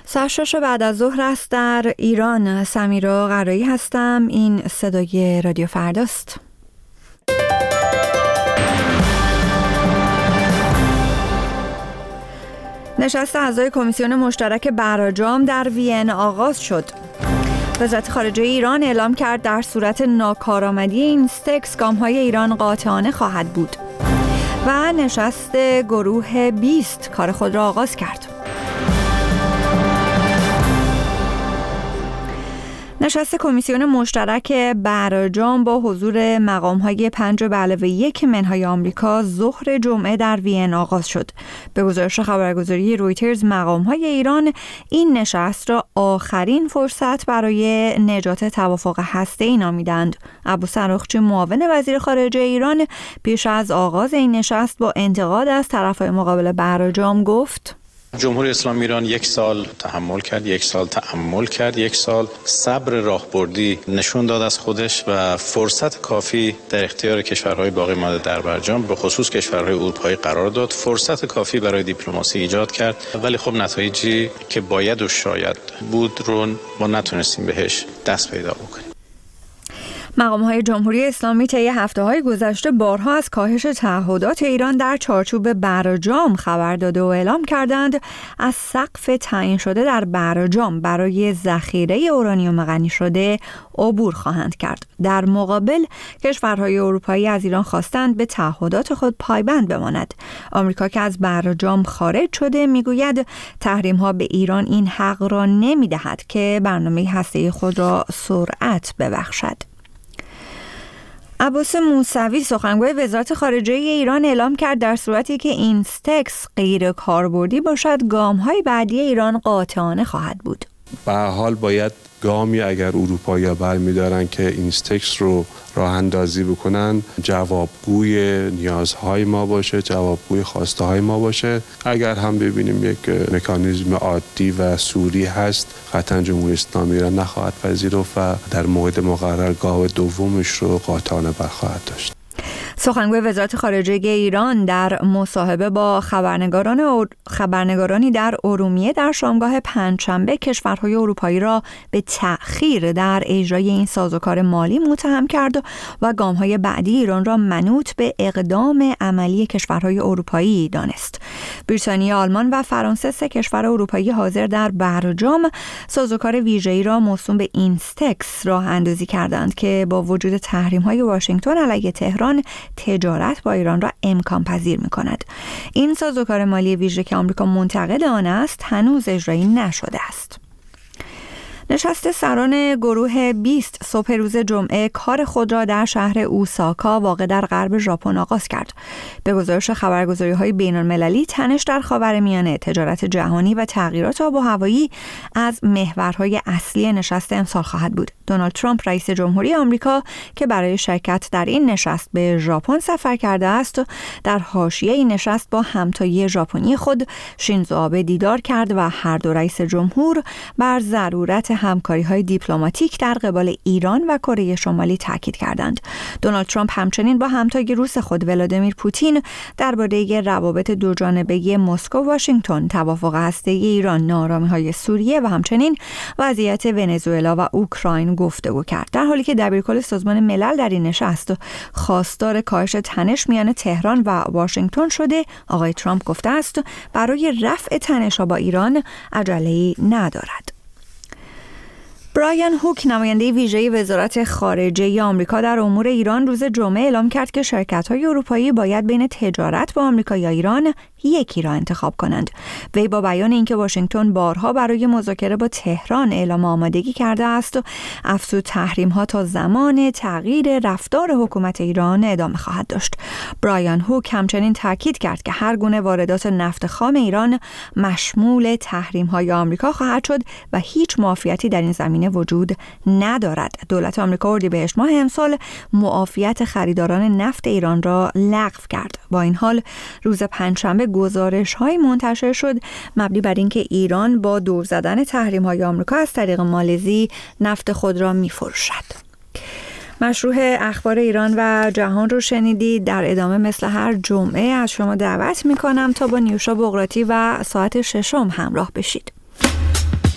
ساعت 6 بعد از ظهر است در ایران. سمیرا قرایی هستم. این صدای رادیو فرداست. نشست اعضای کمیسیون مشترک براجام در وین آغاز شد. وزارت خارجه ایران اعلام کرد در صورت ناکارآمدی اینستکس گام‌های ایران قاطعانه خواهد بود. و نشست گروه 20 کار خود را آغاز کرد. نشست کمیسیون مشترک براجام با حضور مقام‌های 5+1 منهای آمریکا ظهر جمعه در وین آغاز شد. به گزارش خبرگزاری رویترز مقام‌های ایران این نشست را آخرین فرصت برای نجات توافق هسته‌ای نامیدند. عباس عراقچی معاون وزیر خارجه ایران پیش از آغاز این نشست با انتقاد از طرف‌های مقابل براجام گفت: جمهوری اسلامی ایران 1 سال تحمل کرد، 1 سال تأمل کرد، 1 سال صبر راهبردی نشون داد از خودش و فرصت کافی در اختیار کشورهای باقی مانده در برجام به خصوص کشورهای اروپایی قرار داد، فرصت کافی برای دیپلماسی ایجاد کرد، ولی خب نتایجی که باید و شاید بود رو ما نتونستیم بهش دست پیدا بکنیم. مقام‌های جمهوری اسلامی طی هفته‌های گذشته بارها از کاهش تعهدات ایران در چارچوب براجام خبر داده و اعلام کردند از سقف تعیین شده در براجام برای ذخیره اورانیوم غنی شده عبور خواهند کرد. در مقابل کشورهای اروپایی از ایران خواستند به تعهدات خود پایبند بماند. آمریکا که از براجام خارج شده میگوید تحریم‌ها به ایران این حق را نمی‌دهد که برنامه هسته‌ای خود را سرعت ببخشد. عباس موسوی سخنگوی وزارت خارجه ایران اعلام کرد در صورتی که اینستکس غیر کاربردی باشد گام‌های بعدی ایران قاطعانه خواهد بود. به هر حال باید گامی اگر اروپایی‌ها برمی‌دارن که اینستکس رو راه اندازی بکنن جوابگوی نیازهای ما باشه، جوابگوی خواسته های ما باشه. اگر هم ببینیم یک مکانیزم عادی و سوری هست قطعا جمهوری اسلامی ایران نخواهد پذیرفت و در موعد مقرر گام دومش رو قاطعانه برخواهد داشت. سخنگوی وزارت خارجه ایران در مصاحبه با خبرنگارانی در ارومیه در شامگاه پنجشنبه کشورهای اروپایی را به تأخیر در اجرای این سازوکار مالی متهم کرد و گام‌های بعدی ایران را منوط به اقدام عملی کشورهای اروپایی دانست. بریتانیای، آلمان و فرانسه 3 کشور اروپایی حاضر در برجام سازوکار ویژه‌ای را موسوم به اینستکس راه اندازی کردند که با وجود تحریم‌های واشنگتن علیه تهران تجارت با ایران را امکان پذیر می کند. این سازوکار مالی ویژه که آمریکا منتقد آن است هنوز اجرایی نشده است. نشست سران گروه 20 صبح روز جمعه کار خود را در شهر اوساکا واقع در غرب ژاپن آغاز کرد. به گزارش خبرگزاری‌های بین‌المللی تنش در خاورمیانه، تجارت جهانی و تغییرات آب و هوایی از محورهای اصلی نشست امسال خواهد بود. دونالد ترامپ رئیس جمهوری آمریکا که برای شرکت در این نشست به ژاپن سفر کرده است، در حاشیه این نشست با همتایی ژاپنی خود شینزو آبه دیدار کرد و هر دو رئیس جمهور بر ضرورت همکاری‌های دیپلماتیک در قبال ایران و کره شمالی تاکید کردند. دونالد ترامپ همچنین با همتای روس خود ولادیمیر پوتین درباره روابط دوجانبه مسکو و واشنگتن، توافق هسته‌ای ایران، ناآرامی‌های سوریه و همچنین وضعیت ونزوئلا و اوکراین گفتگو کرد. در حالی که دبیرکل سازمان ملل در این نشست خواستار کاهش تنش میان تهران و واشنگتن شده، آقای ترامپ گفته است برای رفع تنش‌ها با ایران عجله‌ای ندارد. برایان هوک نماینده ویژه وزارت خارجه آمریکا در امور ایران روز جمعه اعلام کرد که شرکت‌های اروپایی باید بین تجارت با آمریکا یا ایران یکی را انتخاب کنند. وی با بیان اینکه واشنگتن بارها برای مذاکره با تهران اعلام آمادگی کرده است و افزود تحریم‌ها تا زمان تغییر رفتار حکومت ایران ادامه خواهد داشت. برایان هوک همچنین تاکید کرد که هر گونه واردات نفت خام ایران مشمول تحریم‌های آمریکا خواهد شد و هیچ معافیتی در این زمینه وجود ندارد. دولت آمریکا اردیبهشت ماه امسال معافیت خریداران نفت ایران را لغو کرد. با این حال روز پنجشنبه گزارش‌های منتشر شد مبنی بر اینکه ایران با دور زدن تحریم‌های آمریکا از طریق مالزی نفت خود را می‌فروشد. مشروع اخبار ایران و جهان رو شنیدید. در ادامه مثل هر جمعه از شما دعوت می‌کنم تا با نیوشا بقراتی و ساعت 6 همراه بشید.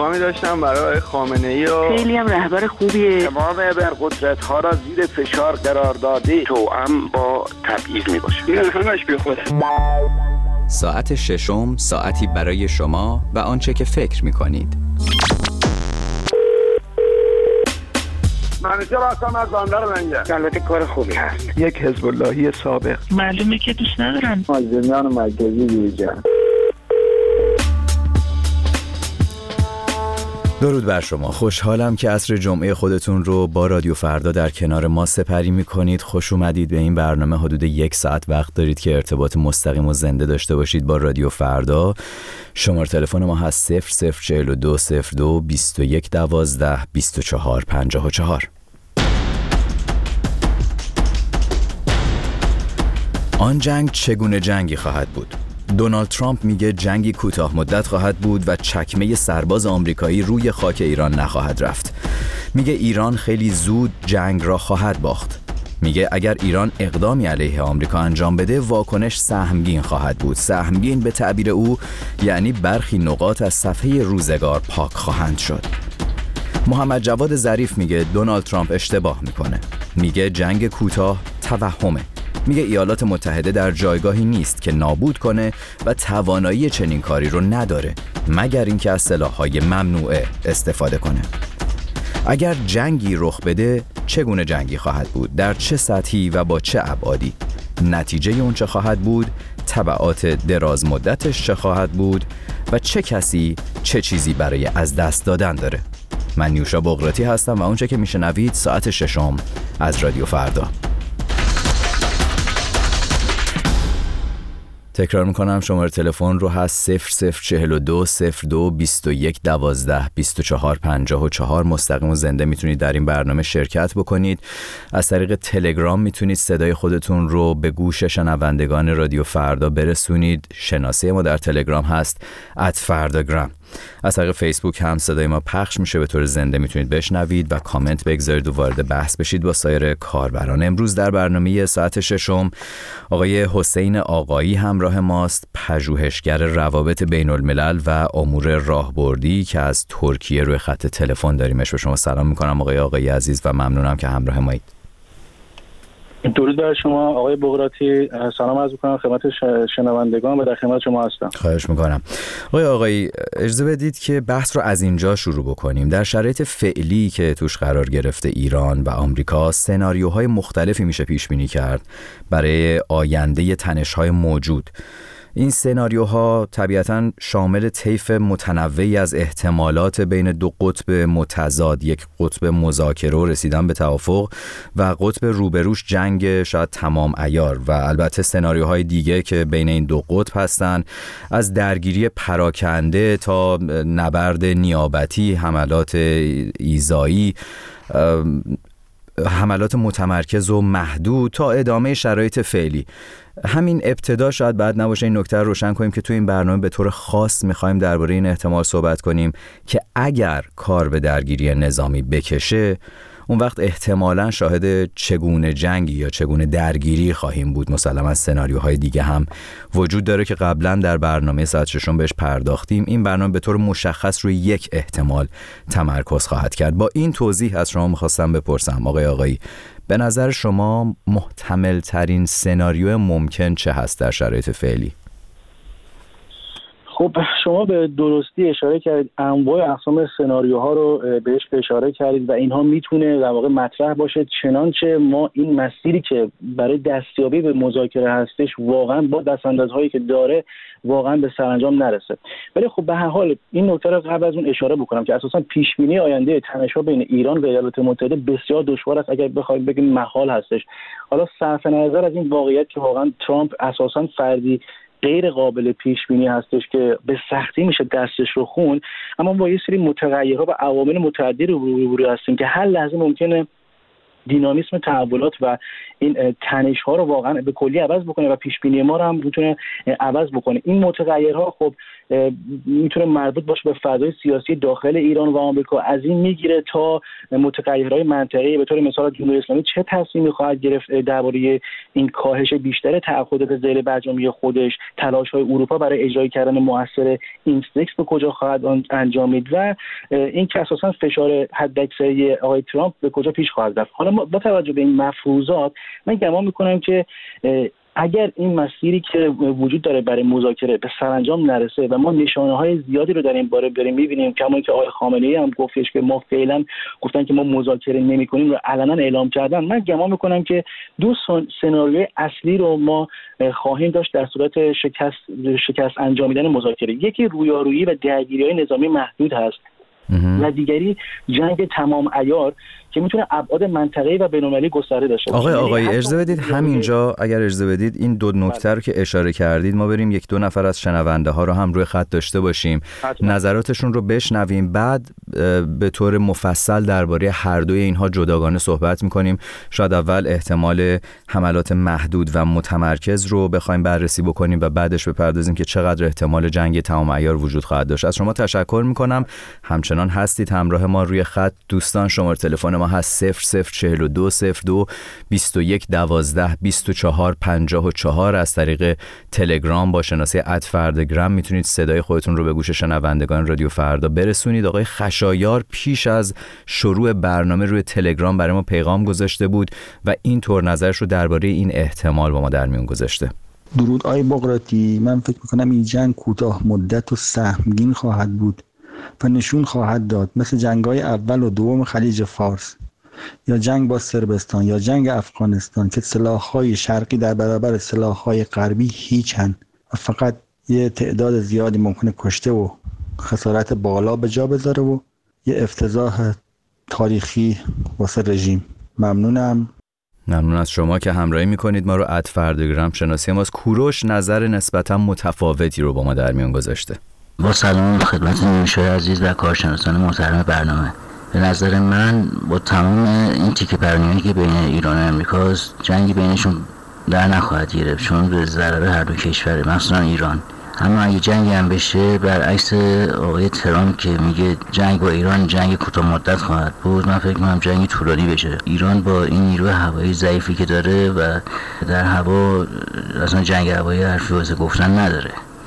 پیغامی داشتم برای خامنه‌ای و خیلی هم رهبر خوبیه. تمام ابرقدرت‌ها را زیر فشار قرار داده، توأم با تبعیض میباشه. این همش بیخوده. ساعت ششم، ساعتی برای شما و آنچه که فکر می‌کنید. منیجر هستم از بندر منجر. البته کار خوبی هست. یک حزب اللهی سابق. معلومه که دوست ندارن. مازندران مرکزی دیجان. درود بر شما. خوشحالم که عصر جمعه خودتون رو با رادیو فردا در کنار ما سپری می‌کنید. خوش اومدید به این برنامه. حدود 1 ساعت وقت دارید که ارتباط مستقیم و زنده داشته باشید با رادیو فردا. شماره تلفن ما هست 0042 02 21 12 24 54. آن جنگ چگونه جنگی خواهد بود؟ دونالد ترامپ میگه جنگی کوتاه مدت خواهد بود و چکمه سرباز آمریکایی روی خاک ایران نخواهد رفت. میگه ایران خیلی زود جنگ را خواهد باخت. میگه اگر ایران اقدامی علیه آمریکا انجام بده واکنش سهمگین خواهد بود. سهمگین به تعبیر او یعنی برخی نقاط از صفحه روزگار پاک خواهند شد. محمد جواد ظریف میگه دونالد ترامپ اشتباه میکنه. میگه جنگ کوتاه توهمه. میگه ایالات متحده در جایگاهی نیست که نابود کنه و توانایی چنین کاری رو نداره مگر اینکه از سلاح‌های ممنوعه استفاده کنه. اگر جنگی رخ بده چگونه جنگی خواهد بود؟ در چه سطحی و با چه ابعادی؟ نتیجه اون چه خواهد بود؟ تبعات دراز مدتش چه خواهد بود؟ و چه کسی چه چیزی برای از دست دادن داره؟ من نیوشا بغراتی هستم و اونچه که میشنوید ساعت ششم از رادیو فردا. تکرار میکنم شماره تلفن رو هست 0042 02 21 12 24 54. مستقیم و زنده میتونید در این برنامه شرکت بکنید. از طریق تلگرام میتونید صدای خودتون رو به گوش شنوندگان رادیو فردا برسونید. شناسه ما در تلگرام هست @فرداگرام. از طریق فیسبوک هم صدای ما پخش میشه، به طور زنده میتونید بشنوید و کامنت بگذارید و وارد بحث بشید با سایر کاربران. امروز در برنامه ساعت ششم آقای حسین آقایی همراه ماست، پژوهشگر روابط بین الملل و امور راهبردی که از ترکیه روی خط تلفن داریمش. به شما سلام میکنم آقای آقایی عزیز و ممنونم که همراه مایید. درود بر شما آقای بغراتی. سلام عرض می‌کنم خدمت شنوندگان و در خدمت شما هستم. خواهش می‌کنم. آقای آقایی اجازه بدید که بحث رو از اینجا شروع بکنیم. در شرایط فعلی که توش قرار گرفته ایران و آمریکا، سناریوهای مختلفی میشه پیش بینی کرد برای آینده تنش‌های موجود. این سناریوها طبیعتاً شامل طیف متنوعی از احتمالات بین دو قطب متضاد، یک قطب مذاکره و رسیدن به توافق و قطب روبروش جنگ شاید تمام عیار، و البته سناریوهای دیگه که بین این دو قطب هستن، از درگیری پراکنده تا نبرد نیابتی، حملات ایذایی، حملات متمرکز و محدود تا ادامه شرایط فعلی. همین ابتدا شاید بعد نباشه این نکته رو روشن کنیم که تو این برنامه به طور خاص می‌خوایم درباره این احتمال صحبت کنیم که اگر کار به درگیری نظامی بکشه اون وقت احتمالاً شاهد چگونه جنگی یا چگونه درگیری خواهیم بود. مسلماً سناریوهای دیگه هم وجود داره که قبلاً در برنامه ساعت ششم بهش پرداختیم. این برنامه به طور مشخص روی یک احتمال تمرکز خواهد کرد. با این توضیح از شما می‌خواستم بپرسم آقای آقایی، به نظر شما محتمل ترین سناریو ممکن چه هست در شرایط فعلی؟ خب شما به درستی اشاره کردید، انواع اقسام سناریوها رو بهش اشاره کردید و اینها میتونه در واقع مطرح باشه، چنانچه ما این مسیری که برای دستیابی به مذاکره هستش واقعا با دستاندازهایی که داره واقعا به سرانجام نرسه. ولی خب به هر حال این نکته رو قبل از اون اشاره بکنم که اساسا پیش بینی آینده تنش‌ها بین ایران و ایالات متحده بسیار دشوار است، اگر بخوایم بگیم محال هستش. حالا صرف نظر از این واقعیت که واقعا ترامپ اساسا فردی غیر قابل پیش بینی هستش که به سختی میشه دستش رو خون، اما با یه سری متغیرها و عوامل متعددی روبرو هستیم که هر لحظه ممکنه دینامیسم تحولات و این تنش ها رو واقعا به کلی عوض بکنه و پیش بینی ما رو هم میتونه عوض بکنه. این متغیرها خب میتونه مربوط باشه به فضای سیاسی داخل ایران و آمریکا، از این میگیره تا متغیرهای منطقه‌ای، به طور مثال جمهوری اسلامی چه تصمیمی خواهد گرفت درباره این کاهش بیشتر تعهدات ذیل برجامی خودش، تلاش‌های اروپا برای اجرای کردن مؤثر اینستکس به کجا خواهد انجامید و این که اساساً فشار حداکثری آقای ترامپ به کجا پیش خواهد رفت. حالا با توجه به این مفروضات من گمان می‌کنم که اگر این مسیری که وجود داره برای مذاکره به سرانجام نرسه و ما نشانه‌های زیادی رو در این باره داریم می‌بینیم، کما اینکه آقای خامنه‌ای هم گفتش که ما فعلا گفتن که ما مذاکره نمی‌کنیم و علنا اعلام کردن، من گمان می‌کنم که دو سناریوی اصلی رو ما خواهیم داشت در صورت شکست انجامیدن مذاکره. یکی رویارویی و درگیری‌های نظامی محدود هست و دیگری جنگ تمام عیار که میتونه ابعاد منطقه‌ای و بین‌المللی گسترده داشته باشه. آقای اجازه بدید همینجا اگر اجازه بدید این دو نکته رو که اشاره کردید ما بریم یک دو نفر از شنونده ها رو هم روی خط داشته باشیم، نظراتشون رو بشنویم، بعد به طور مفصل درباره هر دوی اینها جداگانه صحبت می‌کنیم. شاید اول احتمال حملات محدود و متمرکز رو بخوایم بررسی بکنیم و بعدش بپردازیم که چقدر احتمال جنگ تمام عیار وجود خواهد داشت. از شما تشکر می‌کنم، همچنان هستید همراه ما روی خط. دوستان شماره تلفن ما هست 0042 02 21 12 24 54. از طریق تلگرام با شناسه @فردگرام میتونید صدای خودتون رو به گوش شنوندگان رادیو فردا برسونید. آقای خشایار پیش از شروع برنامه روی تلگرام برای ما پیغام گذاشته بود و این طور نظرش رو درباره این احتمال با ما در میون گذاشته. درود آقای بقراطی، من فکر میکنم این جنگ کوتاه مدت و سهمگین خواهد بود و نشون خواهد داد مثل جنگ‌های اول و دوم خلیج فارس یا جنگ با صربستان یا جنگ افغانستان که سلاح‌های شرقی در برابر سلاح‌های غربی هیچن و فقط یه تعداد زیادی ممکنه کشته و خسارت بالا به جا بذاره و یه افتضاح تاریخی واسه رژیم. ممنون از شما که همراهی میکنید ما رو. @فردگرام شناسی ماست. کوروش نظر نسبتا متفاوتی رو با ما در میون گذاشته. با سلام خدمت نیوشای عزیز و کارشناسان محترم برنامه. به نظر من با تمام این تیکه پرنیایی که بین ایران و امریکاست، جنگی بینشون در نخواهد گرفت چون به ضرر هر دو کشور، مثلا ایران. اما اگه جنگی هم بشه، برعکس آقای ترامپ که میگه جنگ با ایران جنگ کوتاه مدت خواهد بود، من فکر می‌کنم جنگی طولانی بشه. ایران با این نیروی هوایی ضعیفی که داره و در هوا اصلا جنگ هوایی حرفی واسه گفتن نداره،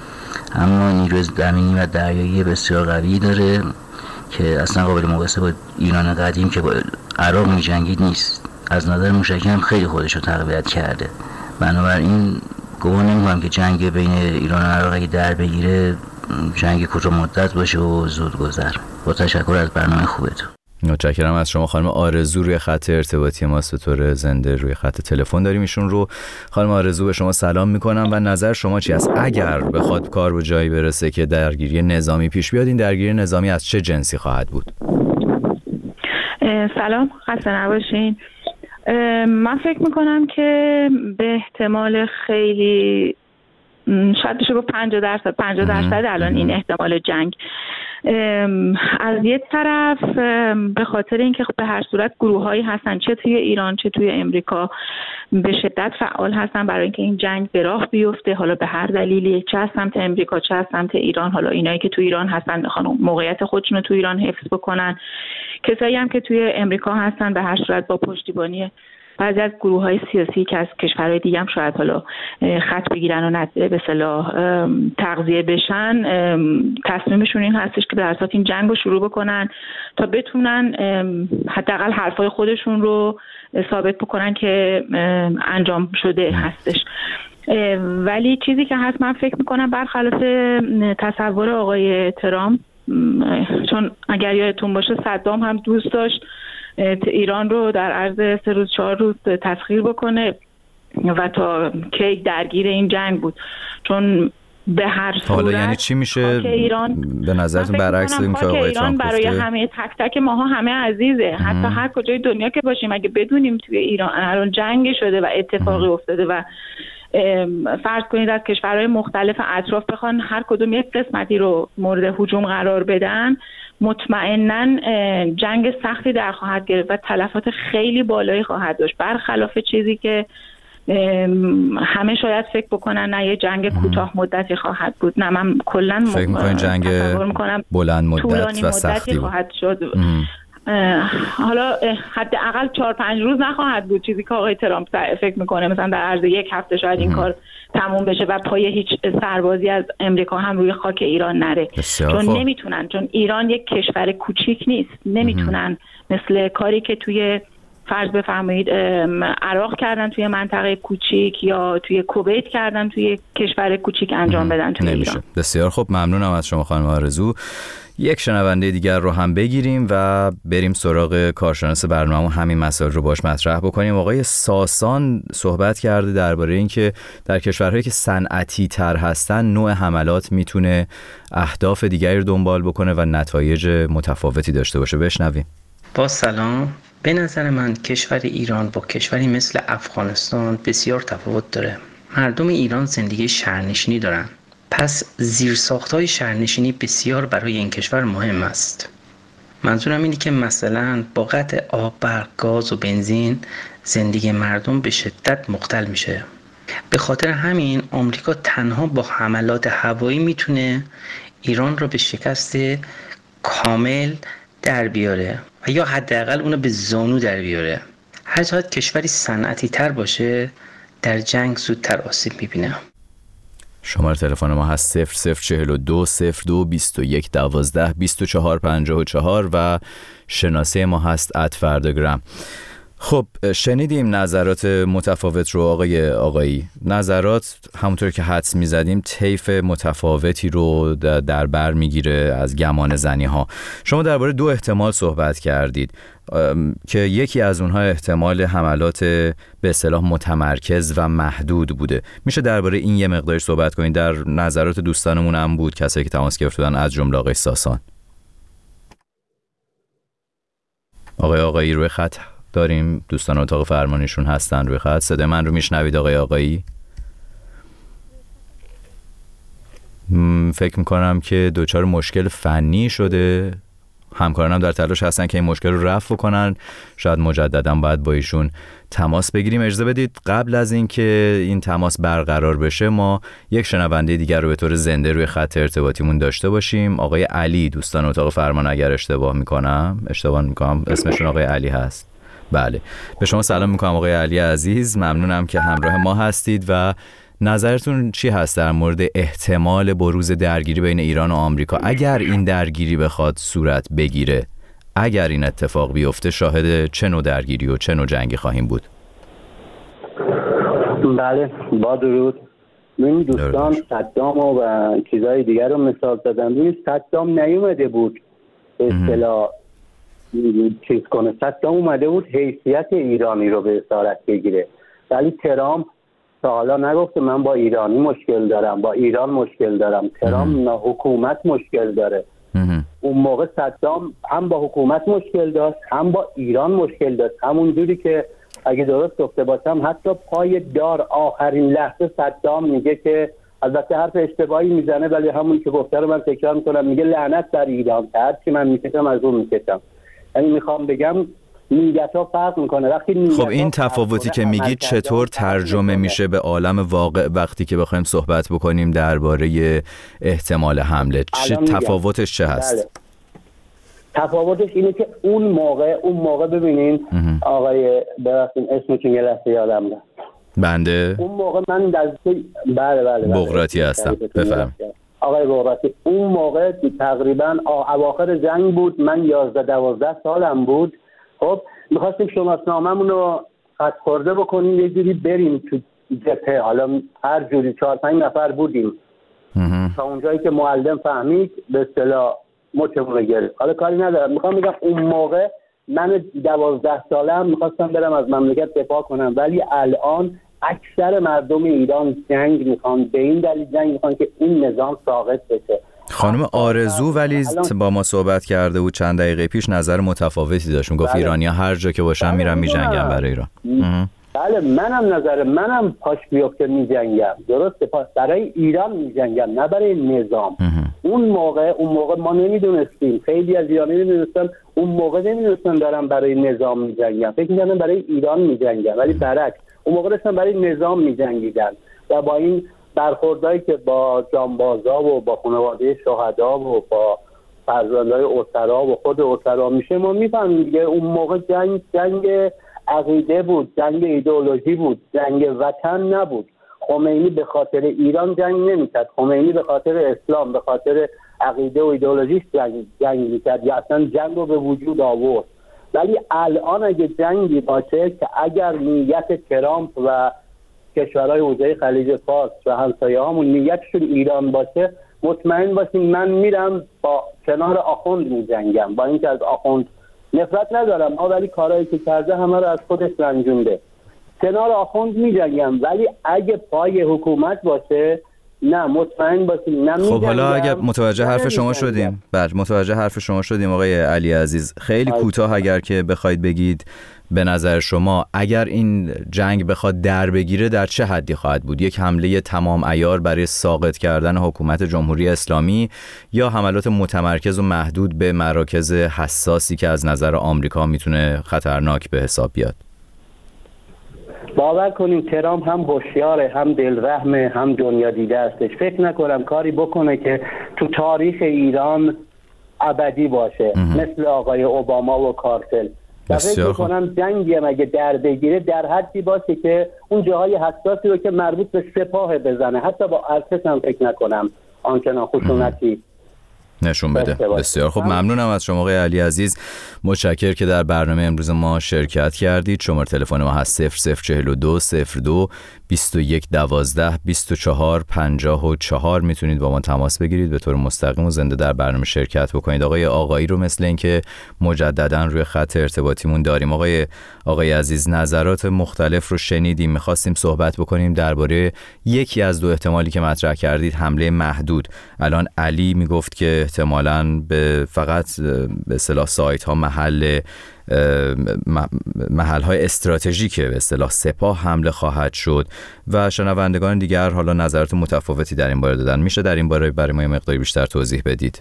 اما نیروی زمینی و دریایی بسیار قوی داره که اصلا قابل مقایسه با ایران قدیم که با عراق می‌جنگید نیست. از نظر موشکی هم خیلی خودش رو تقویت کرده. بنابراین گمان نمی‌کنم که جنگ بین ایران و عراق اگه در بگیره جنگ کوتاه مدت باشه و زود گذر. با تشکر از برنامه خوبتون. متشکرم از شما. خانم آرزو روی خط ارتباطی ماست، به طور زنده روی خط تلفن داریم ایشون رو. خانم آرزو به شما سلام میکنم و نظر شما چی است اگر بخواد کار به جایی برسه که درگیری نظامی پیش بیاد؟ این درگیری نظامی از چه جنسی خواهد بود؟ سلام، خسته نباشین. من فکر میکنم که به احتمال خیلی شاید بشه گفت 50% الان این احتمال جنگ. از یک طرف به خاطر اینکه به هر صورت گروه‌هایی هستن چه توی ایران چه توی امریکا به شدت فعال هستن برای اینکه این جنگ به راه بیفته، حالا به هر دلیلی، چه از سمت امریکا چه از سمت ایران. حالا اینایی که توی ایران هستن میخوان موقعیت خودشون رو توی ایران حفظ بکنن، کسایی هم که توی امریکا هستن به هر صورت با پشتیبانی بعضی از گروه‌های سیاسی که از کشورهای دیگه هم شاید حالا خط بگیرن و به اصطلاح تغذیه بشن، تصمیمشون این هستش که در اساس این جنگ رو شروع بکنن تا بتونن حداقل حرفای خودشون رو ثابت بکنن که انجام شده هستش. ولی چیزی که هست، من فکر میکنم برخلاف تصور آقای ترامپ، چون اگر یادتون باشه صدام هم دوست داشت ایران رو در عرض 3 روز 4 روز تسخیر بکنه و تا کی درگیر این جنگ بود. چون به هر صورت حالا یعنی چی میشه به نظرتون برعکس این که آقای ترامپ گفته؟ برای همه تک تک ماها همه عزیزه. حتی هر کجای دنیا که باشیم اگه بدونیم توی ایران الان جنگ شده و اتفاقی افتاده و فرض کنید از کشورهای مختلف اطراف بخوان هر کدوم یک قسمتی رو مورد هجوم قرار بدن، مطمئناً جنگ سختی در خواهد گرفت و تلفات خیلی بالایی خواهد داشت، برخلاف چیزی که همه شاید فکر بکنن نه یه جنگ کوتاه مدتی خواهد بود. نه، من کلاً فکر می‌کنم جنگ بلند مدت و سختی خواهد شد. حالا حداقل 4-5 روز نخواهد بود، چیزی که آقای ترامپ فکر میکنه مثلا در عرض 1 هفته شاید این کار تموم بشه و پای هیچ سربازی از امریکا هم روی خاک ایران نره، چون نمیتونن، چون ایران یک کشور کوچیک نیست، نمیتونن مثل کاری که توی فرض بفرمایید عراق کردن توی منطقه کوچیک یا توی کویت کردن توی کشور کوچیک انجام بدن توی ایران. بسیار خب، ممنونم از شما خانم آرزو. یک شنونده دیگر رو هم بگیریم و بریم سراغ کارشناس برنامه، همین مسائل رو باش مطرح بکنیم. آقای ساسان صحبت کرده درباره اینکه در کشورهایی که صنعتی تر هستن نوع حملات میتونه اهداف دیگری رو دنبال بکنه و نتایج متفاوتی داشته باشه. بشنویم. با سلام، به نظر من کشور ایران با کشوری مثل افغانستان بسیار تفاوت داره. مردم ایران زندگی شهرنشینی دارن، پس زیرساخت‌های شهرنشینی بسیار برای این کشور مهم است. منظورم اینه که مثلا با قطع آب، برق، گاز و بنزین زندگی مردم به شدت مختل میشه. به خاطر همین آمریکا تنها با حملات هوایی میتونه ایران رو به شکست کامل در بیاره و یا حداقل اونو به زانو در بیاره. هر چقدر کشوری صنعتی تر باشه در جنگ زودتر آسیب میبینه. شماره تلفن ما هست 0042 02 21 12 24 54 و شناسه ما هست @فرداگرام. خب شنیدیم نظرات متفاوت رو آقایی. نظرات همونطور که حدس می‌زدیم طیف متفاوتی رو در بر میگیره از گمان زنی ها. شما درباره 2 احتمال صحبت کردید که یکی از اونها احتمال حملات به اصطلاح متمرکز و محدود بوده. میشه درباره این یه مقداری صحبت کنید؟ در نظرات دوستانمون هم بود کسایی که تماس گرفتن از جمله آقای ساسان. آقایی روی خط داریم، دوستان اتاق فرمانیشون هستن روی خط. صدای من رو میشنوید آقایی؟ فکر میکنم که دوچار مشکل فنی شده. همکارانم در تلاش هستن که این مشکل رو رفع کنن. شاید مجددا باید با ایشون تماس بگیریم. اجازه بدید قبل از اینکه این تماس برقرار بشه ما یک شنونده دیگر رو به طور زنده روی خط ارتباطیمون داشته باشیم. آقای علی، دوستان اتاق فرمان، اگر اشتباه میکنم اسمشون آقای علی هست. بله، به شما سلام میکنم آقای علی عزیز. ممنونم که همراه ما هستید و نظرتون چی هست در مورد احتمال بروز درگیری بین ایران و آمریکا؟ اگر این درگیری بخواد صورت بگیره، اگر این اتفاق بیفته، شاهد چه نوع درگیری و چه نوع جنگی خواهیم بود؟ بله، با درود. این دوستان صدام و چیزهای دیگر رو مثال زدن. این صدام نیومده بود به اصطلاح چیز کنه، صدام اومده بود حیثیت ایرانی رو به اسارت بگیره، ولی ترامپ تا حالا نگفته من با ایرانی مشکل دارم، با ایران مشکل دارم. ترامپ حکومت مشکل داره. اون موقع صدام هم با حکومت مشکل داشت هم با ایران مشکل داشت، همون جوری که اگه درست گفته باشم حتی پای دار آخرین لحظه صدام میگه که، البته حرف اشتباهی میزنه ولی همون که گفته رو من تکرار میکنم، میگه لعنت بر ایران، هر چی من میکشم از اون میکشم. یعنی میخوام بگم نیت‌ها فرق میکنه. خب این تفاوتی که میگید چطور ترجمه میشه به عالم واقع وقتی که بخوایم صحبت بکنیم درباره احتمال حمله؟ تفاوتش چه هست؟ بله. تفاوتش اینه که اون موقع ببینین آقای ببخشید اسمتون یه لحظه یادم رفت. بنده اون موقع من بله بغراتی هستم. بفرمایید آقای بغراتی. اون موقع تقریبا اواخر جنگ بود، من 11-12 سالم بود. خب می‌خواستیم شناسنامه‌مون رو خط خورده بکنیم، یه جوری بریم تو جبهه. حالا هر جوری 4-5 نفر بودیم تا اونجایی که معلم فهمید به اصطلاح مچمون رو گرفت. حالا کاری ندارم، میخوام بگم اون موقع من 12 سالم میخواستم برم از مملکت دفاع کنم، ولی الان اکثر مردم ایران جنگ میخوان، به این دلیل جنگ میخوان که این نظام ساقط بشه. خانم آرزو ولی با ما صحبت کرده بود چند دقیقه پیش، نظر متفاوتی داشت. گفت ایرانی‌ها هر جا که باشن میرن میجنگن برای ایران. بله، منم پاش بیفته میجنگم، درسته، برای ایران میجنگم نه برای نظام. اون موقع ما نمیدونستیم، خیلی از ایرانی نمیدونستن، اون موقع نمیدونستن دارم برای نظام میجنگم، فکر می‌کردن برای ایران میجنگم، ولی برعکس اون موقع داشتن برای نظام میجنگیدن. و با این برخوردایی که با جانبازا و با خانواده شهدا و با فرزندای اسرا و خود اسرا میشه، ما میفهمیم دیگه اون موقع جنگ عقیده بود، جنگ ایدئولوژی بود، جنگ وطن نبود. خمینی به خاطر ایران جنگ نمیکرد، خمینی به خاطر اسلام، به خاطر عقیده و ایدئولوژیش جنگ میکرد یا اصلا جنگ رو به وجود آورد. ولی الان اگه جنگی باشه که اگر نیت ترامپ و کشورهای حوزه خلیج فارس و همسایه هامون نیتشون ایران باشه، مطمئن باشیم من میرم با کنار آخوند میجنگم. با اینکه از آخوند نفرت ندارم، ولی کارهایی که کرده همه رو از خودش رنجونده، کنار آخوند میجنگم. ولی اگه پای حکومت باشه نه، مطمئن باشیم نه. خب حالا اگه متوجه حرف شما شدیم، متوجه حرف شما شدیم آقای علی عزیز، خیلی کوتاه اگر که بخواید بگید به نظر شما اگر این جنگ بخواد در بگیره در چه حدی خواهد بود؟ یک حمله تمام عیار برای ساقط کردن حکومت جمهوری اسلامی یا حملات متمرکز و محدود به مراکز حساسی که از نظر آمریکا میتونه خطرناک به حساب بیاد؟ باور کنیم ترامپ هم هوشیاره، هم دلرحمه، هم دنیا دیده استش. فکر نکنم کاری بکنه که تو تاریخ ایران ابدی باشه مثل آقای اوباما و کارتل. و فکر میکنم جنگی هم اگه در بگیره در حدی باشه که اون جاهای حساسی رو که مربوط به سپاه بزنه، حتی با ارتش هم فکر نکنم آنچنان خشونتی نشون بده. بسیار خب، ممنونم از شما آقای علی عزیز، متشکرم که در برنامه امروز ما شرکت کردید. شماره تلفن ما هست 0042 02 21 12 24 54. میتونید با ما تماس بگیرید، به طور مستقیم و زنده در برنامه شرکت بکنید. آقای آقایی رو مثل اینکه مجددا روی خط ارتباطیمون داریم. آقای عزیز، نظرات مختلف رو شنیدیم، می‌خواستیم صحبت بکنیم درباره یکی از دو احتمالی که مطرح کردید، حمله محدود. الان علی میگفت که احتمالاً به فقط به اصطلاح سایت‌ها محل‌های استراتژیکه به اصطلاح سپاه حمله خواهد شد و شنوندگان دیگر حالا نظرات متفاوتی در این باره دادن. میشه در این باره برای ما مقداری بیشتر توضیح بدید؟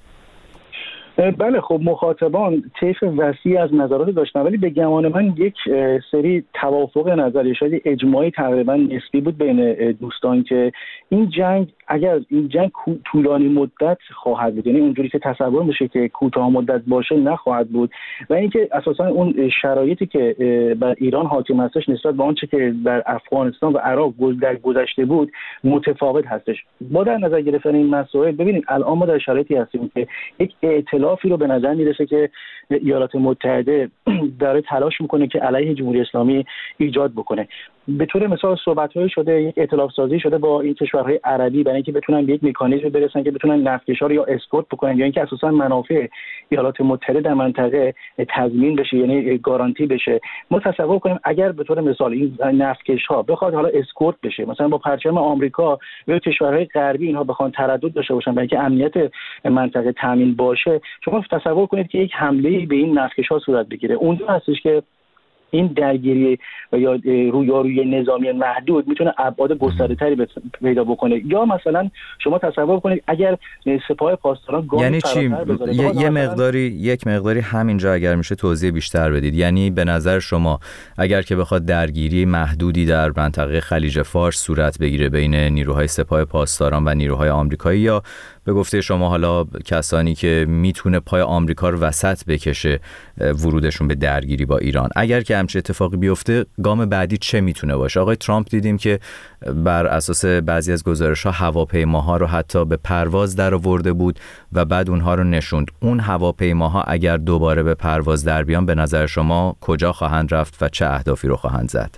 بله، خب مخاطبان طیف وسیع از نظرات داشتن، ولی به گمان من یک سری توافق نظری شاید اجماعی تقریبا نسبی بود بین دوستان که این جنگ اگر این جنگ طولانی مدت خواهد بود، یعنی اونجوری که تصور میشه که کوتاه مدت باشه نخواهد بود، و اینکه اساسا اون شرایطی که بر ایران حاکم هستش نسبت به آنچه که در افغانستان و عراق در گذشته بود متفاوت هستش. با در نظر گرفتن این مسائل ببینید الان ما در شرایطی هستیم که یک ائتلافی رو به نظر میرسه که ایالات متحده داره تلاش میکنه که علیه جمهوری اسلامی ایجاد بکنه. به طور مثال صحبت‌های شده، یک ائتلاف سازی شده با این کشورهای عربی برای اینکه بتونن به یک مکانیزم برسن که بتونن نفتکشا رو یا اسکورت بکنن یا اینکه اساسا منافع ایالات متحده در منطقه تضمین بشه، یعنی گارانتی بشه. ما تصور کنیم اگر به طور مثال این نفتکش‌ها بخواد حالا اسکورت بشه، مثلا با پرچم آمریکا و کشورهای غربی اینها بخوان تردد داشته باشن برای اینکه امنیت منطقه تامین باشه، شما تصور کنید که یک حمله به این نفتکش‌ها صورت بگیره. اونجا هستش که این درگیری و یا روی نظامی محدود میتونه ابعاد گسترده‌تری پیدا بکنه. یا مثلا شما تصور کنید اگر سپاه پاسداران یعنی چی؟ یک مقداری همینجا اگر میشه توضیح بیشتر بدید. یعنی به نظر شما اگر که بخواد درگیری محدودی در منطقه خلیج فارس صورت بگیره بین نیروهای سپاه پاسداران و نیروهای آمریکایی، یا به گفته شما حالا کسانی که میتونه پای آمریکا رو وسط بکشه ورودشون به درگیری با ایران، اگر که همچین اتفاقی بیفته گام بعدی چه میتونه باشه؟ آقای ترامپ دیدیم که بر اساس بعضی از گزارش‌ها هواپیماها رو حتی به پرواز درآورده بود و بعد اونها رو نشوند. اون هواپیماها اگر دوباره به پرواز در بیان به نظر شما کجا خواهند رفت و چه اهدافی رو خواهند زد؟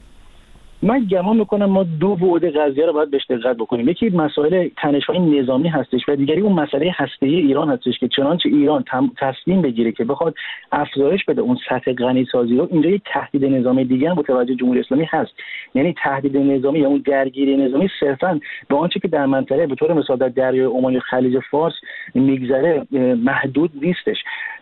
من گمان میکنم ما دو بعد قضیه رو باید بهش دقت بکنیم. یکی مسائل تنش‌های نظامی هستش و دیگری اون مسئله هسته‌ای ایران هستش که چنانچه ایران تصمیم بگیره که بخواد افزایش بده اون سطح غنیسازی رو، اینجا یک تهدید نظامی دیگه هم متوجه جمهوری اسلامی هست. یعنی تهدید نظامی یا اون درگیری نظامی صرفاً به آنچه که در منطقه به طور مثال در دریای عمان یا خلیج فارس میگذره محدود نیستش.